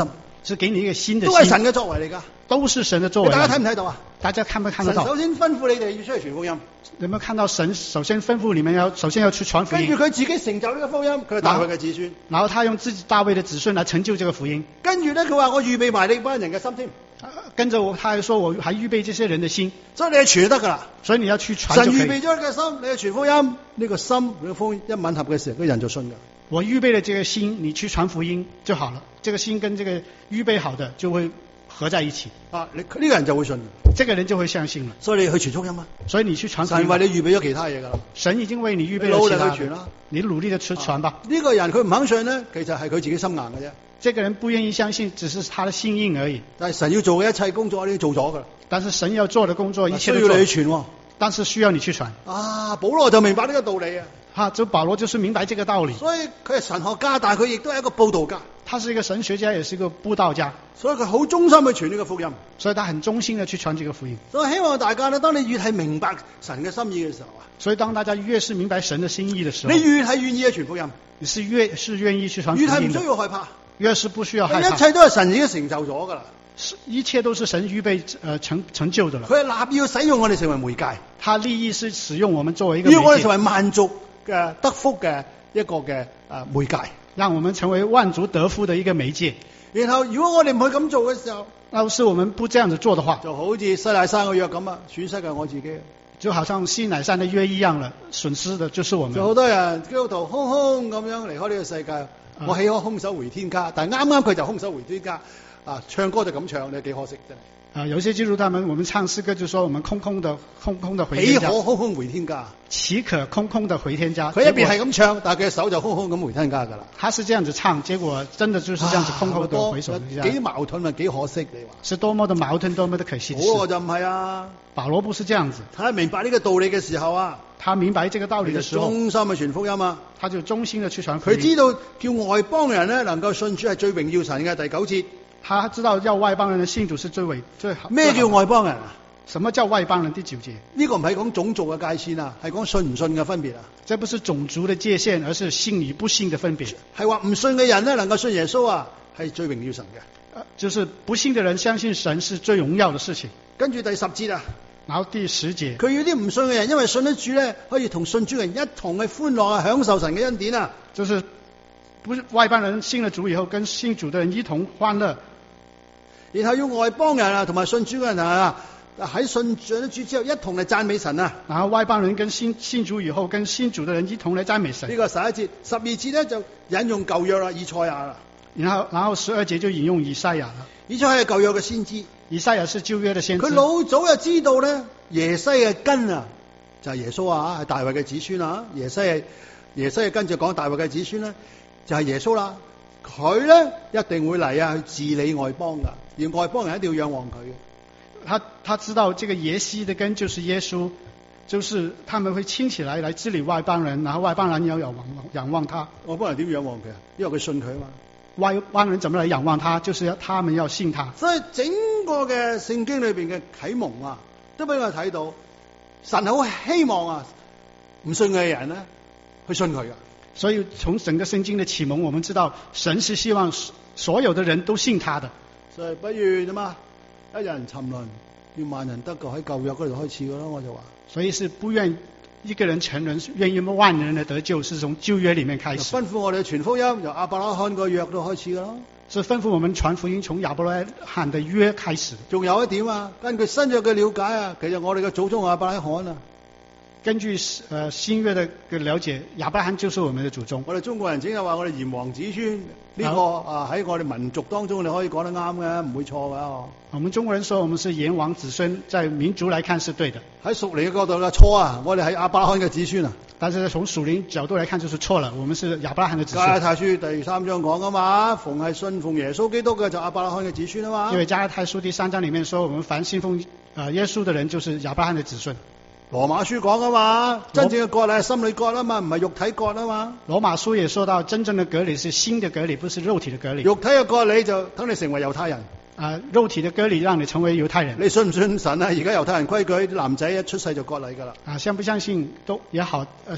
是給你一個新的都係神嘅作為嚟㗎。 都是神的作為。 大家睇唔睇到啊？ 大家看不看得到？ 神首先吩咐你哋要出去傳福音。 有冇有看到神首先吩咐你們要首先要去傳福音？ 跟住佢自己成就呢個福音，佢係大衛嘅子孫。 然後他用自己大衛的子孫來成就這個福音。 跟住咧，佢話我預備埋你班人嘅心添。 跟着我，他還說我還預備這些人的心。 所以你係傳就得㗎啦。 所以你要去傳。 神預備咗你嘅心，你去傳福音，呢、這個心呢、這個福音一吻合嘅時候，個人就信㗎。 我預備了這個心，你去傳福音就好了。這個心跟這個預備好的就會合在一起。啊，你呢、這個人就會信，這個人就會相信了。 所以你去傳福音啊。 所以你去傳福音。 神為你預備咗其他嘢㗎啦。 神已經為你預備了其他。 努力去傳啦。 你努力的去傳吧。 呢、啊這個人佢唔肯信呢，其實係佢自己心硬嘅啫。 這個人不願意相信，只是他的心硬而已。但係神要做嘅一切工作，你都做咗㗎啦。 但是神要做的工作，一切都需要你去傳。 但是需要你去傳。 啊，保羅就明白呢個道理啊。 哈，就保羅就是明白這個道理。 所以佢係神學家，但係佢亦都係一個佈道家。 他是一個神學家，也是一個佈道家。 所以佢好忠心去傳呢個福音。 所以他很忠心的去傳這個福音。 所以希望大家呢，當你越係明白神嘅心意嘅時候啊， 所以當大家越是明白神的心意的時候， 你越係願意去傳福音， 你是越是願意去傳福音的， 越係唔需要害怕， 越是不需要害怕。 一切都係神已經成就咗噶啦， 一切都是神預備呃成成就的了。 佢係立意要使用我哋成為媒介， 他立意是使用我們作為一個媒介， 要我哋成為萬族嘅得福嘅一個嘅誒媒介， 讓我們成為萬族得福的一個媒介。 然後如果我哋唔去咁做嘅時候， 要是我們不這樣子做的話， 就好似西乃山嘅約咁啊，損失嘅我自己， 就好像西乃山的約一樣了，損失的就是我們。 就好多人基督徒空空咁樣離開呢個世界，嗯、我豈可空手回天家？但係啱啱佢就空手回天家，啊，唱歌就咁唱，你幾可惜真係。 啊，有些基督徒他們，我們唱詩歌就說我們空空的、空空的回天家。 豈可空空回天家？ 豈可空空的回天家？ 佢一邊係咁唱，但係佢嘅手就空空咁回天家噶啦。 他是這樣子唱，結果真的就是這樣子空空的回手。 幾矛盾啊，幾可惜你話？ 是多麼的矛盾，多麼的可惜。 保羅就唔係啊， 保羅不是這樣子。 他明白呢個道理嘅時候啊， 他明白這個道理嘅時候， 忠心去傳福音啊， 他就忠心的去傳福音。 佢知道叫外邦人咧能夠信主係最榮耀神嘅。第九節。 他知道要外邦人的信主是最偉最好。 咩叫外邦人啊？ 什麼叫外邦人？第九節。 呢個唔係講種族嘅界線啊，係講信唔信嘅分別啊。 這不是種族的界限，而是信與不信的分別。 係話唔信嘅人咧，能夠信耶穌啊，係最榮耀神嘅。 就是不信的人相信神是最榮耀的事情。 跟住第十節啊， 然後第十節， 佢要啲唔信嘅人，因為信咗主咧，可以同信主嘅人一同去歡樂啊，享受神嘅恩典啊。 就是不是外邦人信了主以後，跟信主的人一同歡樂。 然後要外邦人啊，同埋信主嘅人啊，喺信咗主之後，一同嚟讚美神啊。 然後外邦人跟信信主以後，跟信主的人一同嚟讚美神。 呢個十一節、十二節咧就引用舊約啦，以賽亞啦。 然後然後十二節就引用以賽亞啦。 以賽亞係舊約嘅先知， 以賽亞是舊約嘅先知。 佢老早就知道咧，耶西嘅根啊，就係耶穌啊，係大衛嘅子孫啊。耶西係耶西嘅根就講大衛嘅子孫咧，就係耶穌啦。佢咧一定會嚟啊，去治理外邦噶，而外邦人一定要仰望佢嘅。 他他知道這個耶西的根就是耶穌，就是他們會興起來來治理外邦人，然後外邦人要仰望仰望他。 外邦人點仰望佢啊？因為佢信佢啊嘛。 外邦人怎麼來仰望他？就是要他們要信他。 所以整個嘅聖經裏邊嘅啟蒙啊，都俾我睇到神好希望啊，唔信嘅人咧去信佢噶。 所以從整個聖經的啟蒙，我們知道神是希望所有的人都信他的。 所以不如點啊？一人沉淪，要萬人得救，喺舊約嗰度開始噶咯，我就話。所以是不願一個人沉淪，願意萬人的得救，是從舊約裏面開始。 吩咐我哋傳福音，由亞伯拉罕個約都開始噶咯。 是吩咐我們傳福音，從亞伯拉罕的約開始。 仲有一點啊，根據新約嘅了解啊，其實我哋嘅祖宗亞伯拉罕啊。 根據呃新約的嘅了解，亞伯拉罕就是我們的祖宗。 我哋中國人整日話我哋炎黃子孫，呢、這個啊喺我哋民族當中你可以講得啱嘅，唔會錯噶。 我們中國人說我們是炎黃子孫，在民族來看是對的。 喺屬靈嘅角度咧錯啊，我哋係亞伯拉罕嘅子孫啊。 但是從屬靈角度來看就是錯了，我們是亞伯拉罕的子孫。 加拉太書第三章講啊嘛，逢係信奉耶穌基督嘅就亞伯拉罕嘅子孫啊嘛。 因為加拉太書第三章裏面說，我們凡信奉啊耶穌的人就是亞伯拉罕的子孫。 羅馬書講啊嘛，真正嘅割禮係心裏割啊嘛，唔係肉體割啊嘛。 羅馬書也說到，真正的割禮是心的割禮，不是肉體的割禮。 肉體嘅割禮就等你成為猶太人。 啊，肉體的割禮讓你成為猶太人。 你信唔信神啊？而家猶太人規矩，啲男仔一出世就割禮噶啦。 啊，相不相信都也好，呃，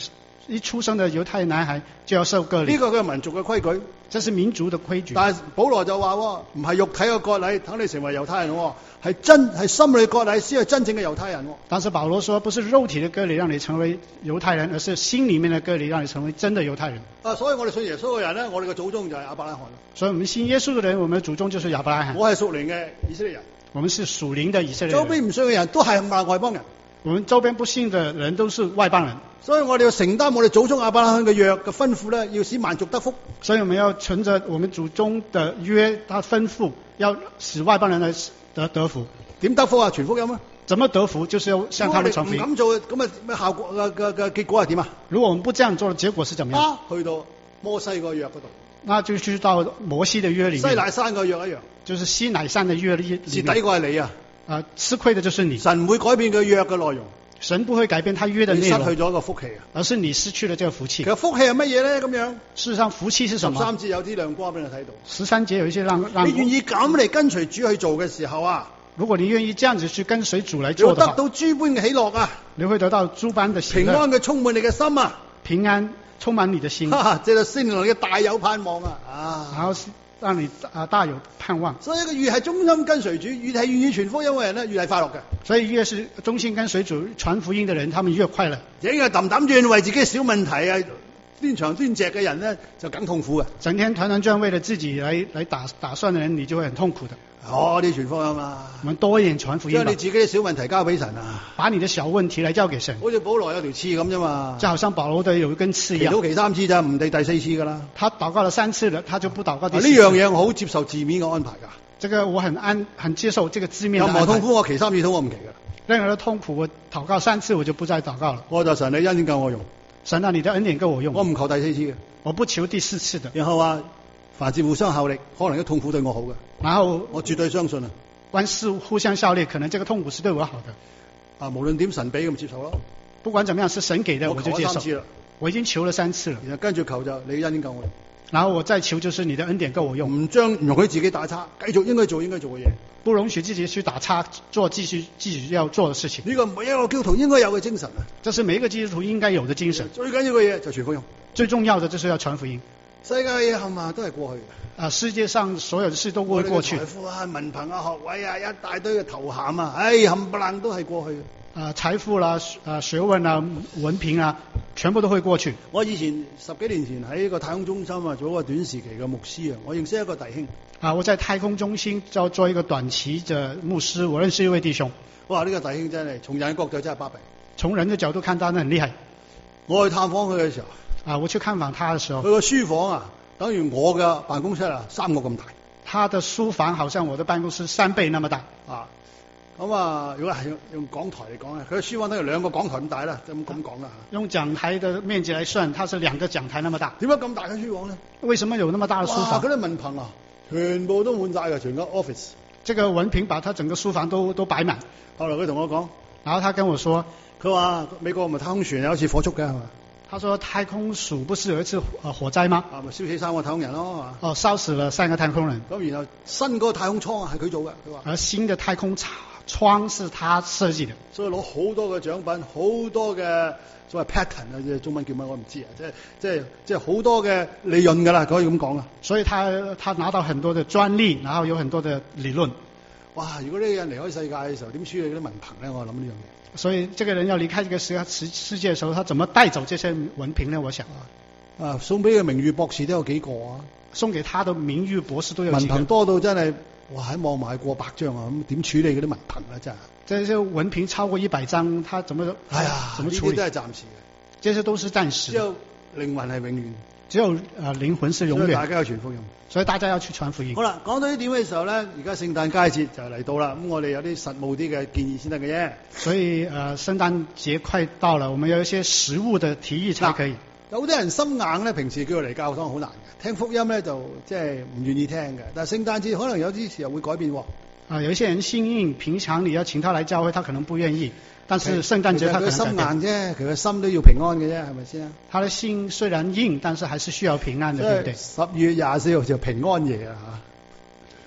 一出生的猶太男孩就要受割禮。 呢個佢係民族嘅規矩， 這是民族的規矩。 但係保羅就話喎，唔係肉體嘅割禮等你成為猶太人喎，係真係心裏割禮先係真正嘅猶太人喎。 但是保羅說，不是肉體的割禮讓你成為猶太人，而是心裡面的割禮讓你成為真的猶太人。 啊，所以我哋信耶穌嘅人咧，我哋嘅祖宗就係亞伯拉罕。 所以我們信耶穌的人，我們的祖宗就是亞伯拉罕。 我係屬靈嘅以色列人， 我們是屬靈的以色列人。 周邊唔信嘅人都係外邦人。 我們周邊不信的人都是外邦人， 所以我哋要承擔我哋祖宗亞伯拉罕嘅約嘅吩咐咧，要使萬族得福。 所以我們要存着我們祖宗的約，他吩咐要使外邦人來得得福。 點得福啊？傳福音啊？ 怎麼得福？就是要向他們傳福音。 唔敢做咁啊，咩效果嘅嘅嘅結果係點啊？ 如果我們不這樣做，結果是怎麼樣？ 啊，去到摩西個約嗰度， 那就去到摩西的約裡面。 西乃山個約一樣，就是西乃山的約裡面。 蝕底個係你啊！ 啊，吃虧的就是你。 神唔會改變佢約嘅內容。 神不會改變他約的內容， 你失去咗個福氣啊！ 而是你失去了這個福氣。 其實福氣係乜嘢咧？咁樣， 事實上福氣是什麼？ 十三節有啲亮光俾你睇到。 十三節有一些讓讓。 你願意咁嚟跟隨主去做嘅時候啊， 如果你願意這樣子去跟隨主來做的話， 你會得到諸般嘅喜樂啊！ 你會得到諸般的喜樂， 平安嘅充滿你嘅心啊！ 平安充滿你的心， 哈哈，這就聖靈嘅大有盼望啊！啊， 然後讓你啊大有盼望。 所以一個越係忠心跟隨主，越係願意傳福音嘅人咧，越係快樂嘅。 所以越是忠心跟隨主傳福音的人，他們越快樂。 整日氹氹轉為自己小問題啊端長端直嘅人咧，就更痛苦嘅。 整天團團轉為了自己來來打打算的人，你就會很痛苦的。 哦，你傳福音啊！ 我們多一點傳福音吧。 將你自己啲小問題交俾神啊！ 把你的小問題來交給神。 好似保羅有條刺咁啫嘛。 就好像保羅的有一根刺一樣。 祈禱期三次咋，唔第第四次噶啦。 他禱告了三次了，他就不禱告第四次。 呢樣嘢我好接受字面嘅安排噶。 這個我很安很接受這個字面的安排。 任何痛苦我祈三次禱我唔祈噶。 任何的痛苦我禱告三次我就不再禱告了。 我就神你恩典夠我用。 神啊，你的恩典夠我用。 我唔求第四次嘅。 我不求第四次的。 然後話凡事互相效力，可能啲痛苦對我好嘅。 然後我絕對相信啊。 凡事互相效力，可能這個痛苦是對我好的。 啊，無論點神俾咁接受咯。 不管怎麼樣，是神給的，我就接受。 我求三次啦， 我已經求了三次了。 然後跟住求就你恩典夠我用。 然後我再求就是你的恩典夠我用。 唔將唔容許自己打叉，繼續應該做應該做嘅嘢。 不容許自己去打叉，做繼續繼續要做的事情。 呢個每一個基督徒應該有嘅精神啊！ 這是每一個基督徒應該有的精神。 最緊要嘅嘢就傳福音。 最重要的就是要傳福音。 世界嘅嘢係嘛都係過去嘅。 啊，世界上所有的事都會過去。 財富啊、文憑啊、學位啊，一大堆嘅頭銜啊，唉冚唪唥都係過去嘅。 啊，財富啦、啊學問啊、文憑啊，全部都會過去。 我以前十幾年前喺個太空中心啊，做一個短時期嘅牧師啊，我認識一個弟兄。 啊，我在太空中心做做一個短期嘅牧師，我認識一位弟兄。 哇，呢、這個弟兄真係從人嘅角度真係巴閉。 從人嘅角度看，他很厲害。 我去探訪佢嘅時候， 啊，我去看訪他嘅時候， 佢個書房啊，等於我嘅辦公室啊，三個咁大。 他的書房好像我的辦公室三倍那麼大。 啊，咁啊，如果係用用講台嚟講咧，佢嘅書房等於兩個講台咁大啦，咁咁講啦。 用講台的面積來算，它是兩個講台那麼大。 點解咁大嘅書房咧？ 為什麼有那麼大的書房？ 嗰啲文憑啊，全部都滿晒嘅，全個 office。 這個文憑把他整個書房都都擺滿。 後來佢同我講， 然後他跟我說， 佢話美國唔係太空船有一次火燭嘅係嘛？ 他說太空署不是有一次呃火災嗎？ 啊，咪燒死三個太空人咯，係嘛？ 哦，燒死了三個太空人。 咁然後新嗰個太空艙啊係佢做嘅，佢話。 而新的太空艙是他設計的。 所以攞好多嘅獎品，好多嘅所謂 patent 啊，即係中文叫乜我唔知啊，即係即係即係好多嘅利潤㗎啦，可以咁講啊。 所以他他拿到很多的專利，然後有很多的理論。 哇！如果呢個人離開世界嘅時候，點處理嗰啲文憑咧？我諗呢樣嘢。 所以這個人要離開這個世世世界的時候，他怎麼帶走這些文憑呢？我想啊，送俾佢名譽博士都有幾個啊，送給他的名譽博士都有幾個。文憑多到真係，哇！喺望埋過百張啊，咁點處理嗰啲文憑啊？真係。這些文憑超過一百張，他怎麼？哎呀，怎麼處理？呢啲都係暫時嘅，這些都是暫時。只有靈魂係永遠。只有啊，靈魂是永遠。所以大家要傳福音。所以大家要去傳福音。好啦，講到呢點嘅時候咧，而家聖誕佳節就嚟到啦，咁我哋有啲實務啲嘅建議先得嘅啫。所以誒，聖誕節快到了，我們有一些實務的提議才可以。有啲人心硬咧，平時叫佢嚟教堂好難嘅，聽福音咧就即係唔願意聽嘅。但係聖誕節可能有啲時候會改變喎。啊，有一些人心硬，平常你要請他來教會，他可能不願意。但是聖誕節他可能改變。佢心硬啫，佢個心都要平安嘅啫，係咪先啊？他的心雖然硬，但是還是需要平安的，對不對？十月廿四號就平安夜啊！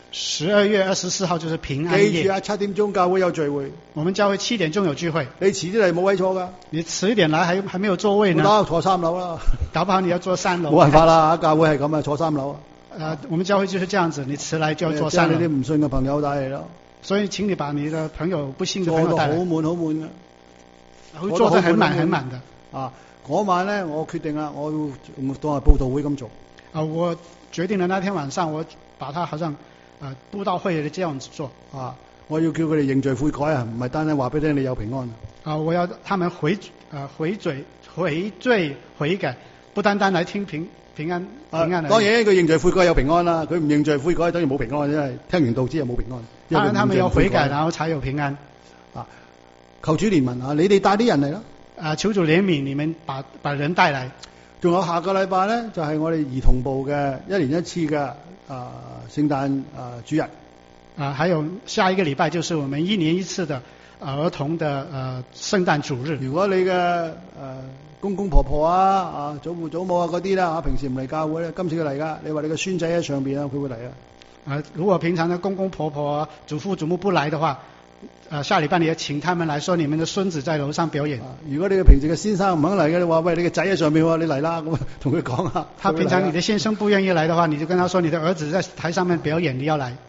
十二月二十四號就是平安夜。 記住啊，七點鐘教會有聚會。 我們教會七點鐘有聚會。 你遲啲嚟冇位坐㗎。 你遲一點來還還沒有座位呢。 得坐三樓啦。 搞不好你要坐三樓。 冇辦法啦，教會係咁啊，坐三樓啊。 呃，我們教會就是這樣子，你遲來就要坐三樓。 將你啲唔信嘅朋友帶嚟咯。 所以請你把你的朋友不信嘅朋友帶來。 坐到好滿好滿嘅。 會坐得很滿很滿的。 啊，嗰晚咧，我決定啦，我要當係佈道會咁做。 啊，我決定了那天晚上，我把它好像啊佈道會的這樣子做。 啊，我要叫佢哋認罪悔改啊，唔係單單話俾你聽你有平安。 啊，我要他們回啊回罪回罪悔改，不單單來聽平平安平安。 當然佢認罪悔改有平安啦，佢唔認罪悔改等於冇平安，因為聽完道之後冇平安。 當然，他們要悔改，然後才有平安。 啊，求主憐憫啊！你哋帶啲人嚟啦。 啊，求主憐憫，你們把把人帶來。 仲有下個禮拜咧，就係、是、我哋兒童部嘅一年一次嘅啊聖誕啊主日。 啊，還有下一個禮拜就是我們一年一次的兒童的呃聖誕主日。 如果你嘅誒、呃、公公婆婆啊啊祖父祖母啊嗰啲啦，平時唔嚟教會咧，今次佢嚟噶。你話你個孫仔喺上邊啊，佢會嚟啊。 啊，如果平常的公公婆婆、祖父祖母不來的話。呃，下禮拜你要請他們來說，你們的孫子在樓上表演。啊、如果你嘅平時嘅先生唔肯嚟嘅，你話喂，你嘅仔喺上面喎，你嚟啦，咁同佢講下。 他平常你的先生不願意來的話，你就跟他說，你的兒子在台上面表演，你要來。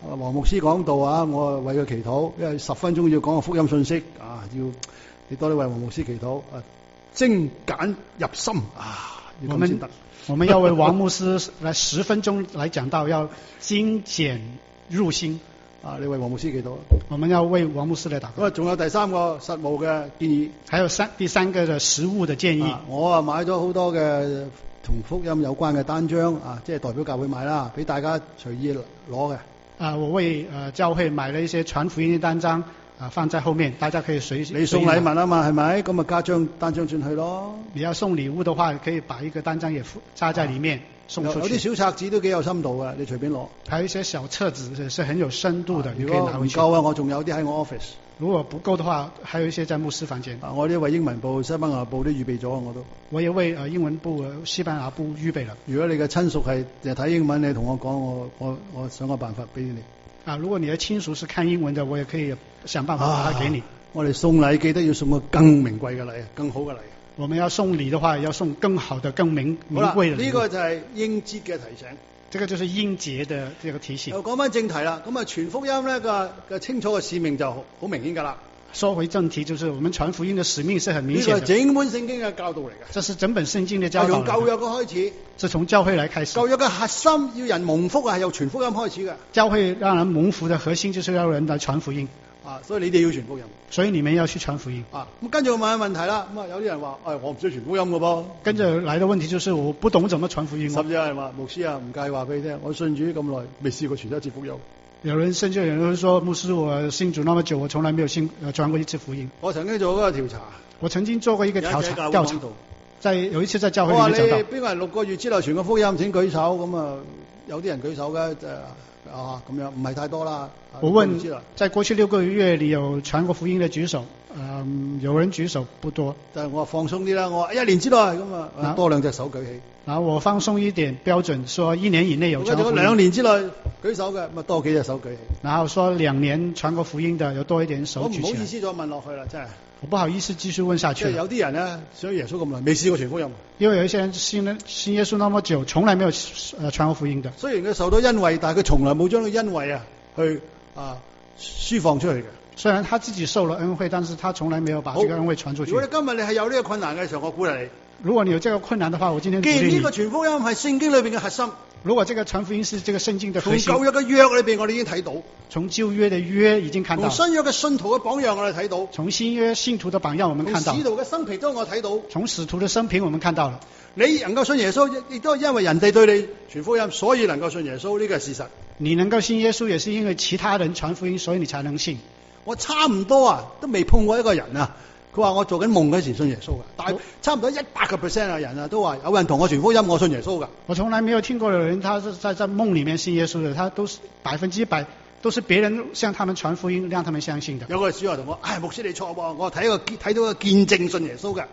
我們要為王牧師來十分鐘來講道，要精簡入心。 啊！你為黃牧師祈禱。 我們要為王牧師來禱告。 咁啊，仲有第三個實務嘅建議。 還有三第三個嘅實務嘅建議。啊我啊買咗好多嘅同福音有關嘅單張啊，即係代表教會買啦，俾大家隨意攞嘅。 啊，我為誒、呃、教會買了一些傳福音嘅單張啊，放在後面，大家可以隨時。 你送禮物啊嘛，係咪？咁啊加張單張進去咯。 你要送禮物嘅話，可以把一個單張也加在裏面。啊送出去有啲小冊子都幾有深度嘅，你隨便攞。 還有一些小冊子是很有深度的，啊、你可以拿回去。 如果唔夠啊，我仲有啲喺我 office。 如果不夠的話，還有一些在牧師房間。 啊，我呢為英文部、西班牙部都預備咗，我都。 我也為誒英文部、西班牙部預備了。 如果你嘅親屬係誒睇英文，你同我講，我我我想個辦法俾你。 啊，如果你嘅親屬是看英文的，我也可以想辦法把它給你。啊、 我哋送禮記得要送個更名貴嘅禮，更好嘅禮。 我們要送禮的話，要送更好的、更名名貴的禮。 呢個就係應節嘅提醒。 這個就是應節的這個提醒。 又講翻正題啦，咁啊傳福音咧個嘅清楚嘅使命就好明顯噶啦。 說回正題，就是我們傳福音的使命是很明顯的。 呢個係整本聖經嘅教導嚟嘅。 這是整本聖經的教導。 從舊約嘅開始。 是從教會來開始。 舊約嘅核心要人蒙福啊，係由傳福音開始嘅。 教會讓人蒙福的核心就是要人來傳福音。 啊，所以你哋要傳福音， 所以你們要去傳福音。 啊，咁跟住我問問題啦，咁啊有啲人話，誒、哎、我唔識傳福音嘅噃。 跟住來的問題就是我不懂怎麼傳福音。 甚至有人話，牧師啊，唔介意話俾你聽，我信主咁耐，未試過傳一次福音。 有人甚至有人會說，牧師，我信主那麼久，我從來沒有信誒傳過一次福音。 我曾經做過一個調查， 我曾經做過一個調查調查。在有一次在教會裡面講到。 我話你邊個人六個月之內傳過福音？請舉手。咁啊，有啲人舉手嘅，啊，咁樣唔係太多啦。 我問，在過去六個月裏有傳過福音的舉手，嗯，有人舉手不多。但係我放鬆啲啦，我話一年之內咁啊，多兩隻手舉起。然後我放鬆一點標準，說一年以內有傳過福音。兩年之內舉手嘅，咪多幾隻手舉起。然後說兩年傳過福音的，有多一點手舉起。我唔好意思再問落去啦，真係。我不好意思繼續問下去。即係有啲人咧，信耶穌咁耐，未試過傳福音。因為有一些人信信耶穌那麼久，從來沒有誒傳過福音的。雖然佢受到恩惠，但係佢從來冇將個恩惠啊去啊釋放出去嘅。雖然他自己受了恩惠，但是他從來沒有把這個恩惠傳出去。如果你今日你係有呢個困難嘅時候，我鼓勵你。如果你有這個困難的話，我今天鼓勵你。既然呢個傳福音係聖經裏邊嘅核心。如果這個傳福音是這個聖經的核心，從舊約嘅約裏邊我哋已經睇到，從舊約的約已經看到，從新約嘅信徒嘅榜樣我哋睇到，從新約信徒的榜樣我們看到，從使徒嘅生平都我睇到，從使徒的生平我們看到了。你能夠信耶穌，亦都係因為人哋對你傳福音，所以能夠信耶穌，呢個係事實。你能夠信耶穌，也是因為其他人傳福音，所以你才能信。我差唔多啊，都未碰過一個人啊。佢話我做緊夢嗰時信耶穌噶，但係差唔多一百個 percent 嘅人啊都話有人同我傳福音，我信耶穌噶。我從來沒有聽過有人，他是在在夢裏面信耶穌的，他都是百分之百都是別人向他們傳福音，讓他們相信的。有個小孩同我，唉，牧師你錯喎，我睇個睇到個見證信耶穌嘅。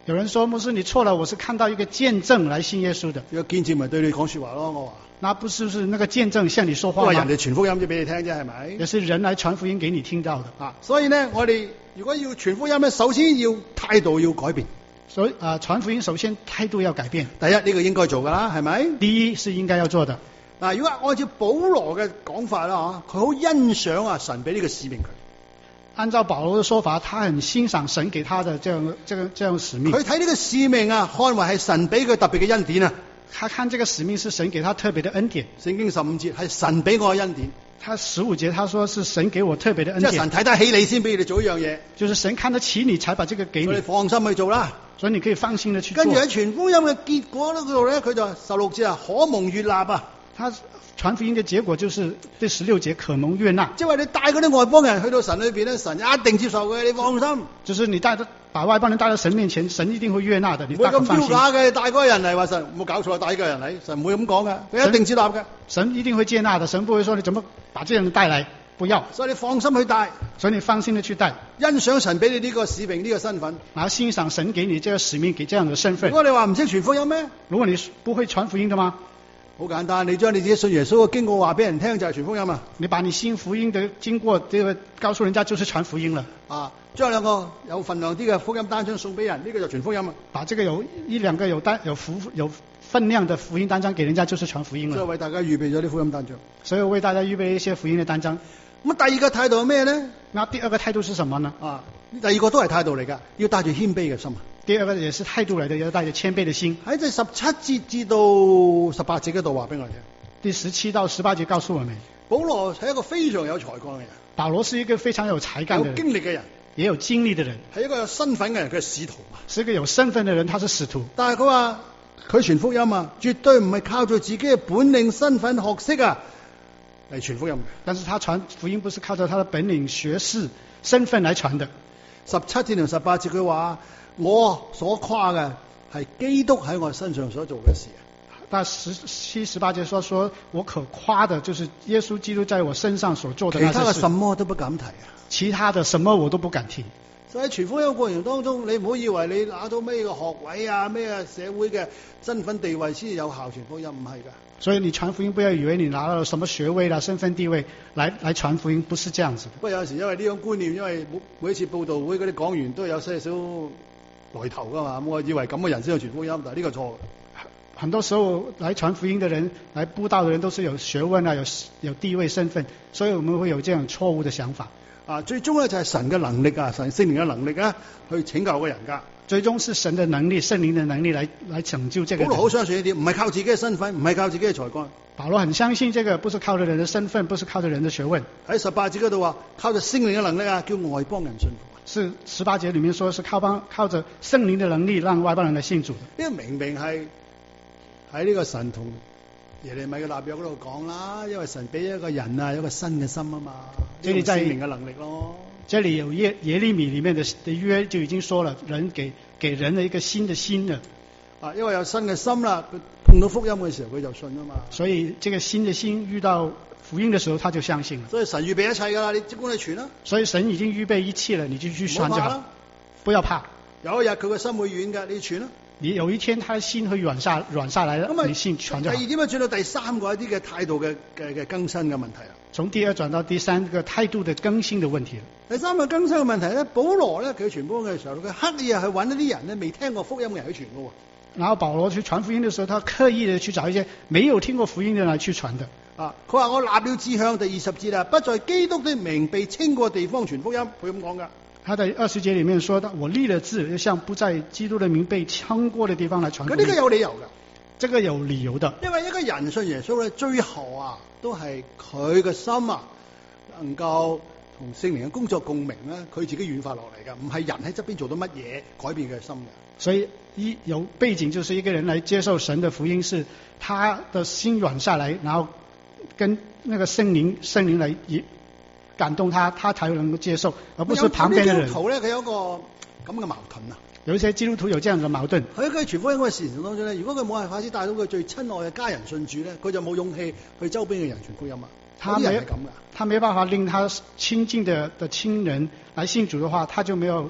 有人說牧師你錯了，我是看到一個見證來信耶穌的。 有見證咪對你講說話咯，我話。 那不是是那個見證向你說話嗎？ 因為人哋傳福音啫俾你聽啫，係咪？ 也是人來傳福音給你聽到的啊。所以呢，我哋如果要傳福音咧，首先要態度要改變。 所以啊，傳福音首先態度要改變。 第一呢、這個應該做噶啦，係咪？ 第一是應該要做的。 嗱、啊，如果按照保羅嘅講法啦，吓佢好欣賞啊神俾呢個使命佢。 按照保羅的說法，他很欣賞神給他的這樣、這個、這樣使命。 佢睇呢個使命啊，看為係神俾佢特別嘅恩典啊。 他看這個使命是神給他特別的恩典。 聖經十五節係神俾我嘅恩典。 他十五節他說是神給我特別的恩典。 即係神睇得起你先俾你做一樣嘢。 就是神看得起你才把這個給你。 所以你放心去做啦。 所以你可以放心的去做。 跟住喺傳福音嘅結果呢度咧，佢就十六節啊，可蒙悅納啊。 他傳福音嘅結果就是第十六節可蒙悅納。 即係話你帶嗰啲外邦人去到神裏邊咧，神一定接受嘅，你放心。 就是你帶把外邦人帶到神面前，神一定會悅納的，你大可放心。 唔會咁丟架嘅，帶嗰個人嚟話神冇搞錯，帶一個人嚟，神唔會咁講嘅，佢一定接納嘅。 神一定會接納的，神不會說你怎麼把這樣人帶來，不要。 所以你放心去帶， 所以你放心的去帶， 欣賞神俾你呢個使命呢、這個身份， 然後欣賞神給你這個使命，給這樣的身份。 如果你話唔識傳福音咩？ 如果你不會傳福音的嗎？ 好簡單，你將你自己信耶穌嘅經過話俾人聽就係傳福音啊！ 你把你信福音的經過這個告訴人家就是傳福音了。 啊，將兩個有份量啲嘅福音單張送俾人，呢、這個就傳福音啊！ 把這個有一兩個有單有福有分量的福音單張給人家就是傳福音了。 所以為大家預備咗啲福音單張。 所以我為大家預備一些福音的單張。 咁第二個態度係咩咧？ 那第二個態度是什麼呢？ 啊，第二個都係態度嚟噶，要帶住謙卑嘅心。 第二個也是態度嚟的，要帶着謙卑的心。 喺第十七節至到十八節嗰度話俾我聽。 第十七到十八節告訴我們， 保羅係一個非常有才幹嘅人。 保羅是一個非常有才幹的人， 有經歷嘅人， 也有經歷的人， 係一個有身份嘅人，佢係使徒啊。 是一個有身份的人，他是使徒。 但係佢話佢傳福音啊，絕對唔係靠住自己嘅本領、身份、學識啊嚟傳福音嘅。 但是他傳福音不是靠着他的本領、學識、身份來傳的。 十七節同十八節佢話：我所誇嘅係基督喺我身上所做嘅事。 但十七、十八節說：說我可誇的，就是耶穌基督在我身上所做的那些事。 其他嘅什麼都不敢提啊！ 其他的什麼我都不敢提。 所以喺傳福音過程當中，你唔好以為你拿到咩嘅學位啊、咩社會嘅身份地位先有效傳福音，唔係噶。 所以你傳福音不要以為你拿到了什麼學位啦、身份地位來來傳福音，不是這樣子的。 不過有時因為呢種觀念，因為每每一次佈道會嗰啲講員都有些少來頭噶嘛，我以為咁嘅人先有傳福音，但係呢個錯。 很多時候來傳福音的人、來佈道的人都是有學問啊、有有地位身份，所以我們會有這樣錯誤的想法。 啊，最終咧就係神嘅能力啊，神聖靈嘅能力啊，去拯救個人家。 最終是神的能力、聖靈的能力來來拯救這個人。 保羅好相信呢啲，唔係靠自己嘅身份，唔係靠自己嘅才幹。 保羅很相信這個，不是靠着人的身份，不是靠着人的學問。 喺十八節嗰度話，靠着聖靈嘅能力啊，叫外邦人信服。 是十八節裏面說是靠幫靠着聖靈的能力，讓外邦人來信主。 呢個明明係喺呢個神同耶利米嘅立約嗰度講啦，因為神俾一個人啊，有一個新嘅心啊嘛，呢個聖靈嘅能力咯。 這裏有耶耶利米裏面的的約就已經說了，人給給人的一個新的心了。 啊，因為有新嘅心啦，佢碰到福音嘅時候佢就信啊嘛。 所以這個新的心遇到福音的時候，他就相信了。 所以神預備一切噶啦，你只管去傳啦。 所以神已經預備一切了，你就去傳就好，不要怕。 有一日佢個心會軟噶，你傳啦。 你有一天他的心會軟下軟下來了，你信傳就好。 第二點啊，轉到第三個一啲嘅態度嘅嘅嘅更新嘅問題啦。 從第二轉到第三個態度的更新的問題。 第三個更新嘅問題咧，保羅咧佢傳福音嘅時候，佢刻意係去揾一啲人咧未聽過福音嘅人去傳嘅。 然後保羅去傳福音嘅時候，他刻意的去找一些沒有聽過福音嘅人去傳的。 啊，佢話我立了志向，第二十節啦，不在基督的名被稱過地方傳福音，佢咁講噶。 他在二十節裏面說到，我立了志，向不在基督的名被稱過的地方來傳福音。 佢呢個有理由噶， 這個有理由的。因為一個人信耶穌咧，最後啊，都係佢嘅心啊，能夠同聖靈嘅工作共鳴咧，佢自己軟化落嚟噶，唔係人喺側邊做到乜嘢改變佢嘅心嘅。 所以一有背景，就是一個人來接受神的福音，是他的心軟下來，然後跟那個聖靈聖靈來感動他，他才能夠接受，而不是旁邊的人。基督徒咧，佢有一個咁嘅矛盾啊。有一些基督徒有這樣嘅矛盾。喺佢傳福音嘅事情當中咧，如果佢冇辦法子帶到佢最親愛嘅家人信主咧，佢就冇勇氣去周邊嘅人傳福音啊。他沒係咁噶，他沒辦法令他親近的的親人來信主的話，他就沒有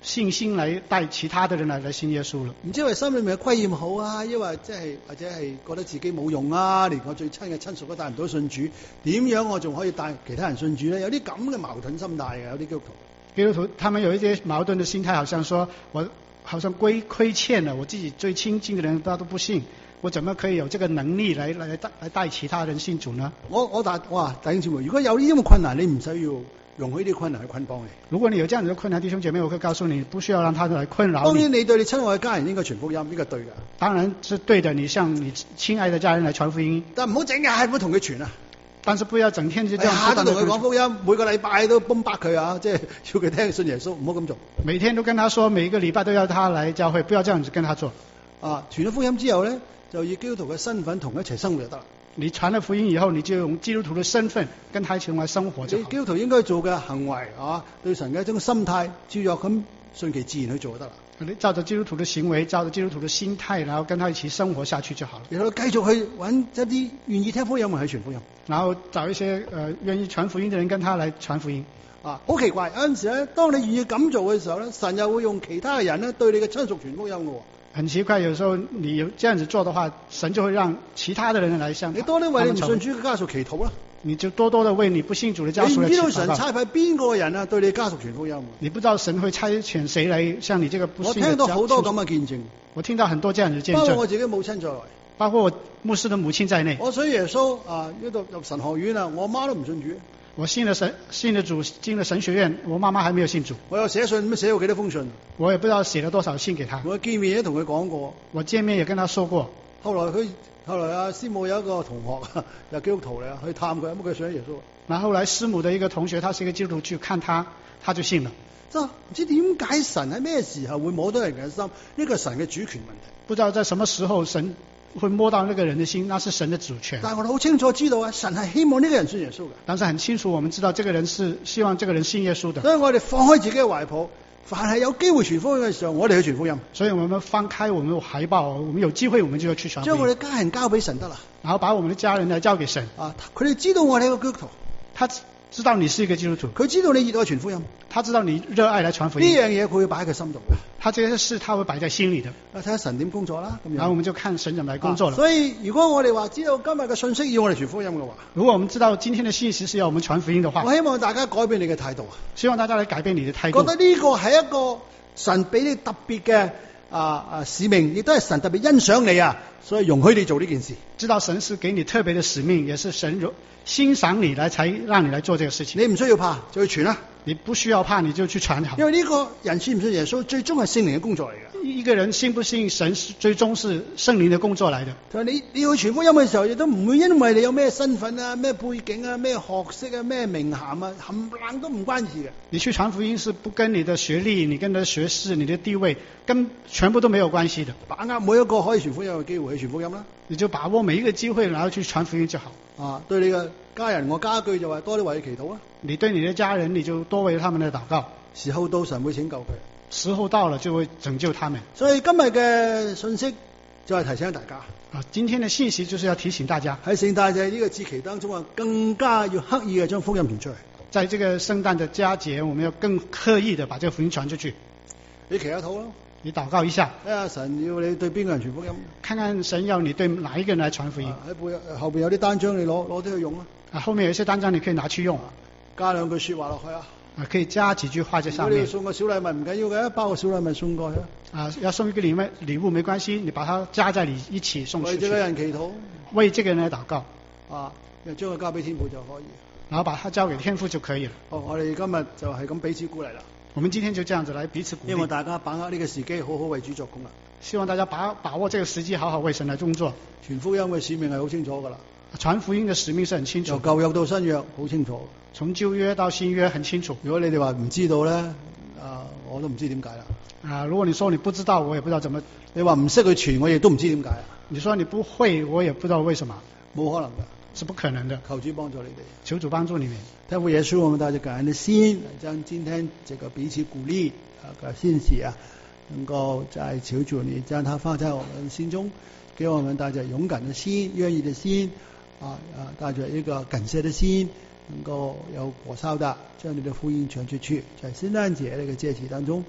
信心嚟帶其他的人嚟嚟信耶穌了。 唔知係心裏面嘅虧欠好啊，抑或即係或者係覺得自己冇用啊，連我最親嘅親屬都帶唔到信主，點樣我仲可以帶其他人信主咧？有啲咁嘅矛盾心態嘅，有啲基督徒。 基督徒他們有一些矛盾的心態，好像說我好像虧虧欠了我自己最親近的人，他都不信，我怎麼可以有這個能力來來帶來帶其他人信主呢？ 我我大哇弟兄姊妹，如果有呢啲咁嘅困難，你唔使要容許呢啲困難去捆綁你。 如果你有這樣子的困難，弟兄姐妹，我會告訴你，不需要讓他來困擾你。 當然你對你親愛嘅家人應該傳福音，呢個對㗎。 當然是對的，你向你親愛的家人來傳福音。 但唔好整日係唔好同佢傳啊。 但是不要整天就這樣下都同佢講福音，每個禮拜都崩巴佢啊，即係要佢聽信耶穌，唔好咁做。 每天都跟他說，每一個禮拜都要他來教會，不要這樣子跟他做。 啊，傳咗福音之後咧，就以基督徒嘅身份同佢一齊生活就得啦。 你傳了福音以後，你就用基督徒的身份跟他一起來生活就好。 你基督徒應該做嘅行為啊，對神嘅一種心態，照着咁順其自然去做就得啦。 你照着基督徒的行為，照着基督徒的心態，然後跟他一起生活下去就好了。 然後繼續去揾一啲願意聽福音嘅人去傳福音， 然後找一些呃願意傳福音的人跟他來傳福音。 啊，好奇怪，有陣時咧，當你願意咁做嘅時候咧，神又會用其他嘅人咧對你嘅親屬傳福音嘅。 很奇怪，有時候你有這樣子做的話，神就會讓其他的人來向你多啲為你唔信主嘅家屬祈禱啦。 你就多多的為你不信主的家屬來祈禱。 你唔知道神差派邊個人啊對你家屬傳福音？ 你不知道神會差遣誰來向你這個不信的家屬。 我聽到好多咁嘅見證， 我聽到很多這樣的見證。 包括我自己母親在內， 包括我牧師的母親在內。 我信耶穌啊，呢度入神學院啊，我媽都唔信主。 我信了神，信了主，進了神學院，我媽媽還沒有信主。 我有寫信，咁寫過幾多封信？ 我也不知道寫了多少信給他。 我見面都同佢講過， 我見面也跟他說過。 後來佢後來阿師母有一個同學又基督徒嚟啊，去探佢，咁佢信耶穌。 然後後來師母的一個同學，他是一個基督徒，去看他，他就信了。 真唔知點解神喺咩時候會摸到人嘅心？呢個係神嘅主權問題。 不知道在什麼時候神會摸到那個人的心，那是神的主權。 但係我哋好清楚知道啊，神係希望呢個人信耶穌嘅。 但是很清楚，我們知道這個人是希望這個人信耶穌的。 所以我哋放開自己嘅懷抱，凡係有機會傳福音嘅時候，我哋去傳福音。 所以我們放開我們的懷抱，我們有機會我們就要去傳福音。 將我哋家人交俾神得啦， 然後把我們的家人來交給神。 啊，佢哋知道我哋係個基督徒， 他知道你是一個基督徒， 佢知道你熱愛傳福音， 他知道你熱愛來傳福音。 呢樣嘢佢會擺喺佢心度嘅。 他這個事他會擺在心裏的。 啊，睇下神點工作啦，咁樣。 然後我們就看神怎麼來工作了。 啊、所以如果我哋話知道今日嘅信息要我哋傳福音嘅話， 如果我們知道今天的信息是要我們傳福音的話， 我希望大家改變你嘅態度啊！ 希望大家來改變你的態度。 覺得呢個係一個神俾你特別嘅啊啊使命，亦都係神特別欣賞你啊，所以容許你做呢件事。 知道神是給你特別的使命，也是神欣賞你來才讓你來做這個事情。 你唔需要怕，就去傳啦。 你不需要怕，你就去傳好。 因為呢個人信唔信耶穌，最終係聖靈嘅工作嚟嘅。 一個人信不信神，最終是聖靈的工作來的。 就你你要傳福音嘅時候，亦都唔會因為你有咩身份啊、咩背景啊、咩學識啊、咩名銜啊，冚唪唥都唔關事嘅。 你去傳福音是不跟你的學歷、你跟你的學識、你的地位，跟全部都沒有關係的。 把握每一個可以傳福音嘅機會去傳福音啦。 你就把握每一個機會，然後去傳福音就好。 啊，對你嘅家人，我加一句就話多啲為佢祈禱啊。 你對你的家人，你就多為他們的禱告。 時候到，神會拯救佢。 時候到了，就會拯救他們。 所以今日嘅信息就係提醒大家。 啊，今天的信息就是要提醒大家， 喺聖誕節呢個節期當中啊，更加要刻意嘅將福音傳出去。 在這個聖誕的佳節，我們要更刻意的把這個福音傳出去。 你祈下禱咯， 你禱告一下， 睇下神要你對邊個人傳福音， 看看神要你對哪一個人來傳福音。 喺背、啊、後邊有啲單張，你攞攞啲去用啊。 啊，後面有一些單張你可以拿去用， 加兩句說話落去啊。 啊，可以加幾句話在上面。 如果你要送個小禮物唔緊要嘅，包個小禮物送過去。 啊，要送一個禮物禮物沒關係，你把它加在你一起送出去。 為這個人祈禱， 為這個人來禱告。 啊，將佢交俾天父就可以。 然後把它交給天父就可以了。 好，我哋今日就係咁彼此鼓勵啦。 我們今天就這樣子來彼此鼓勵。 希望大家把握呢個時機，好好為主作工啦。 希望大家把把握這個時機，好好為神來工作。 傳福音嘅使命係好清楚噶啦。 傳福音嘅使命是很清楚。 由舊約到新約，好清楚。 從舊約到新約很清楚。 如果你哋話唔知道咧，啊，我都唔知點解啦。 啊，如果你說你不知道，我也不知道怎麼。 你話唔識去傳，我亦都唔知點解。 你說你不會，我也不知道為什麼。 冇可能噶， 是不可能的。 求主幫助你哋。 求主幫助你們。 天父耶穌，我們帶着感恩的心，將今天這個彼此鼓勵啊個信息啊，能夠再求主你將它放在我們心中，給我們帶着勇敢的心、願意的心啊啊，帶着一個感謝的心，能夠有果效的將你的福音傳出去。在聖誕節那個節期當中，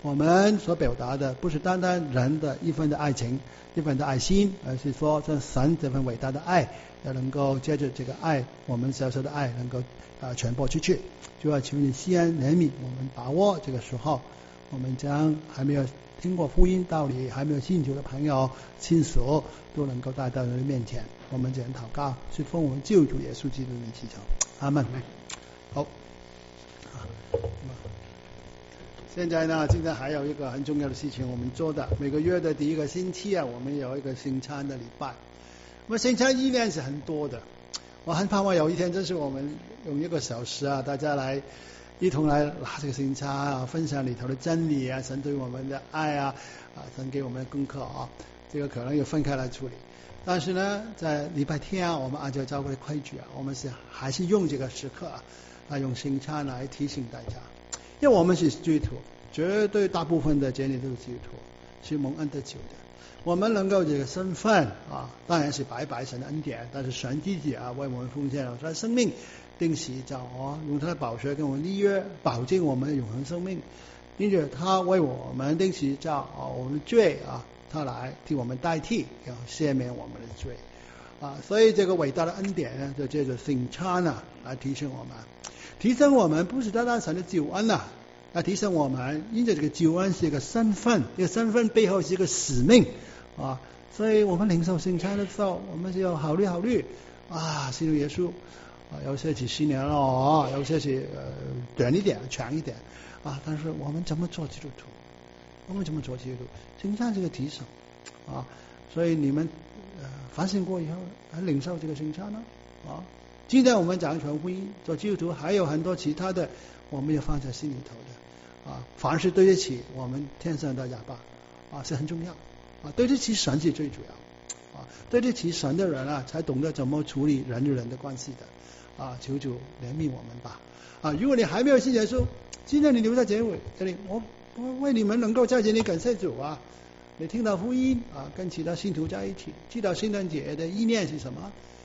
我们所表达的不是单单人的一份的爱情，一份的爱心，而是说这神这份伟大的爱，要能够借着这个爱，我们小小的爱能够啊传播出去。就要求你施恩怜悯，我们把握这个时候，我们将还没有听过福音道理、还没有信主的朋友、亲属都能够带到人的面前。我们这样祷告，是奉我们救主耶稣基督的名祈求，阿门。好。现在呢，今天还有一个很重要的事情我们做的，每个月的第一个星期啊，我们有一个圣餐的礼拜。那么圣餐意念是很多的，我很盼望有一天，真是我们用一个小时啊，大家来一同来拿这个圣餐啊，分享里头的真理啊，神对我们的爱啊，啊，神给我们的功课啊，这个可能要分开来处理。但是呢，在礼拜天啊，我们按照教会的规矩啊，我们是还是用这个时刻啊，啊用圣餐来提醒大家。因为我们是基督徒，绝对大部分的教理都是基督徒，是蒙恩得救的。我们能够这个身份啊，当然是白白神的恩典，但是神自己啊为我们奉献了他的生命，定死叫我用他的宝血跟我们立约，保证我们的永恒生命。因着他为我们定死叫啊我们的罪啊，他来替我们代替，然后赦免我们的罪啊。所以这个伟大的恩典呢，就借着圣餐啊来提醒我们。提升我们不是单单神的救恩呐、啊，要提升我们，因为这个救恩是一个身份，这个身份背后是一个使命啊，所以我们领受圣餐的时候，我们就要考虑考虑啊，信主耶稣啊，有些几十年了啊，有些是呃短一点、长一点啊，但是我们怎么做基督徒？我们怎么做基督徒？圣餐这个提升啊，所以你们呃反省过以后，还领受这个圣餐呢啊。今天我们讲传福音，做基督徒还有很多其他的，我们要放在心里头的啊。凡是对得起我们天上的亚爸啊，是很重要啊。对得起神是最主要啊。对得起神的人啊，才懂得怎么处理人与人的关系的啊。求主怜悯我们吧啊！如果你还没有信耶稣，今天你留在这里，这里我我为你们能够在这里感谢主啊！你听到福音啊，跟其他信徒在一起，知道圣诞节的意念是什么？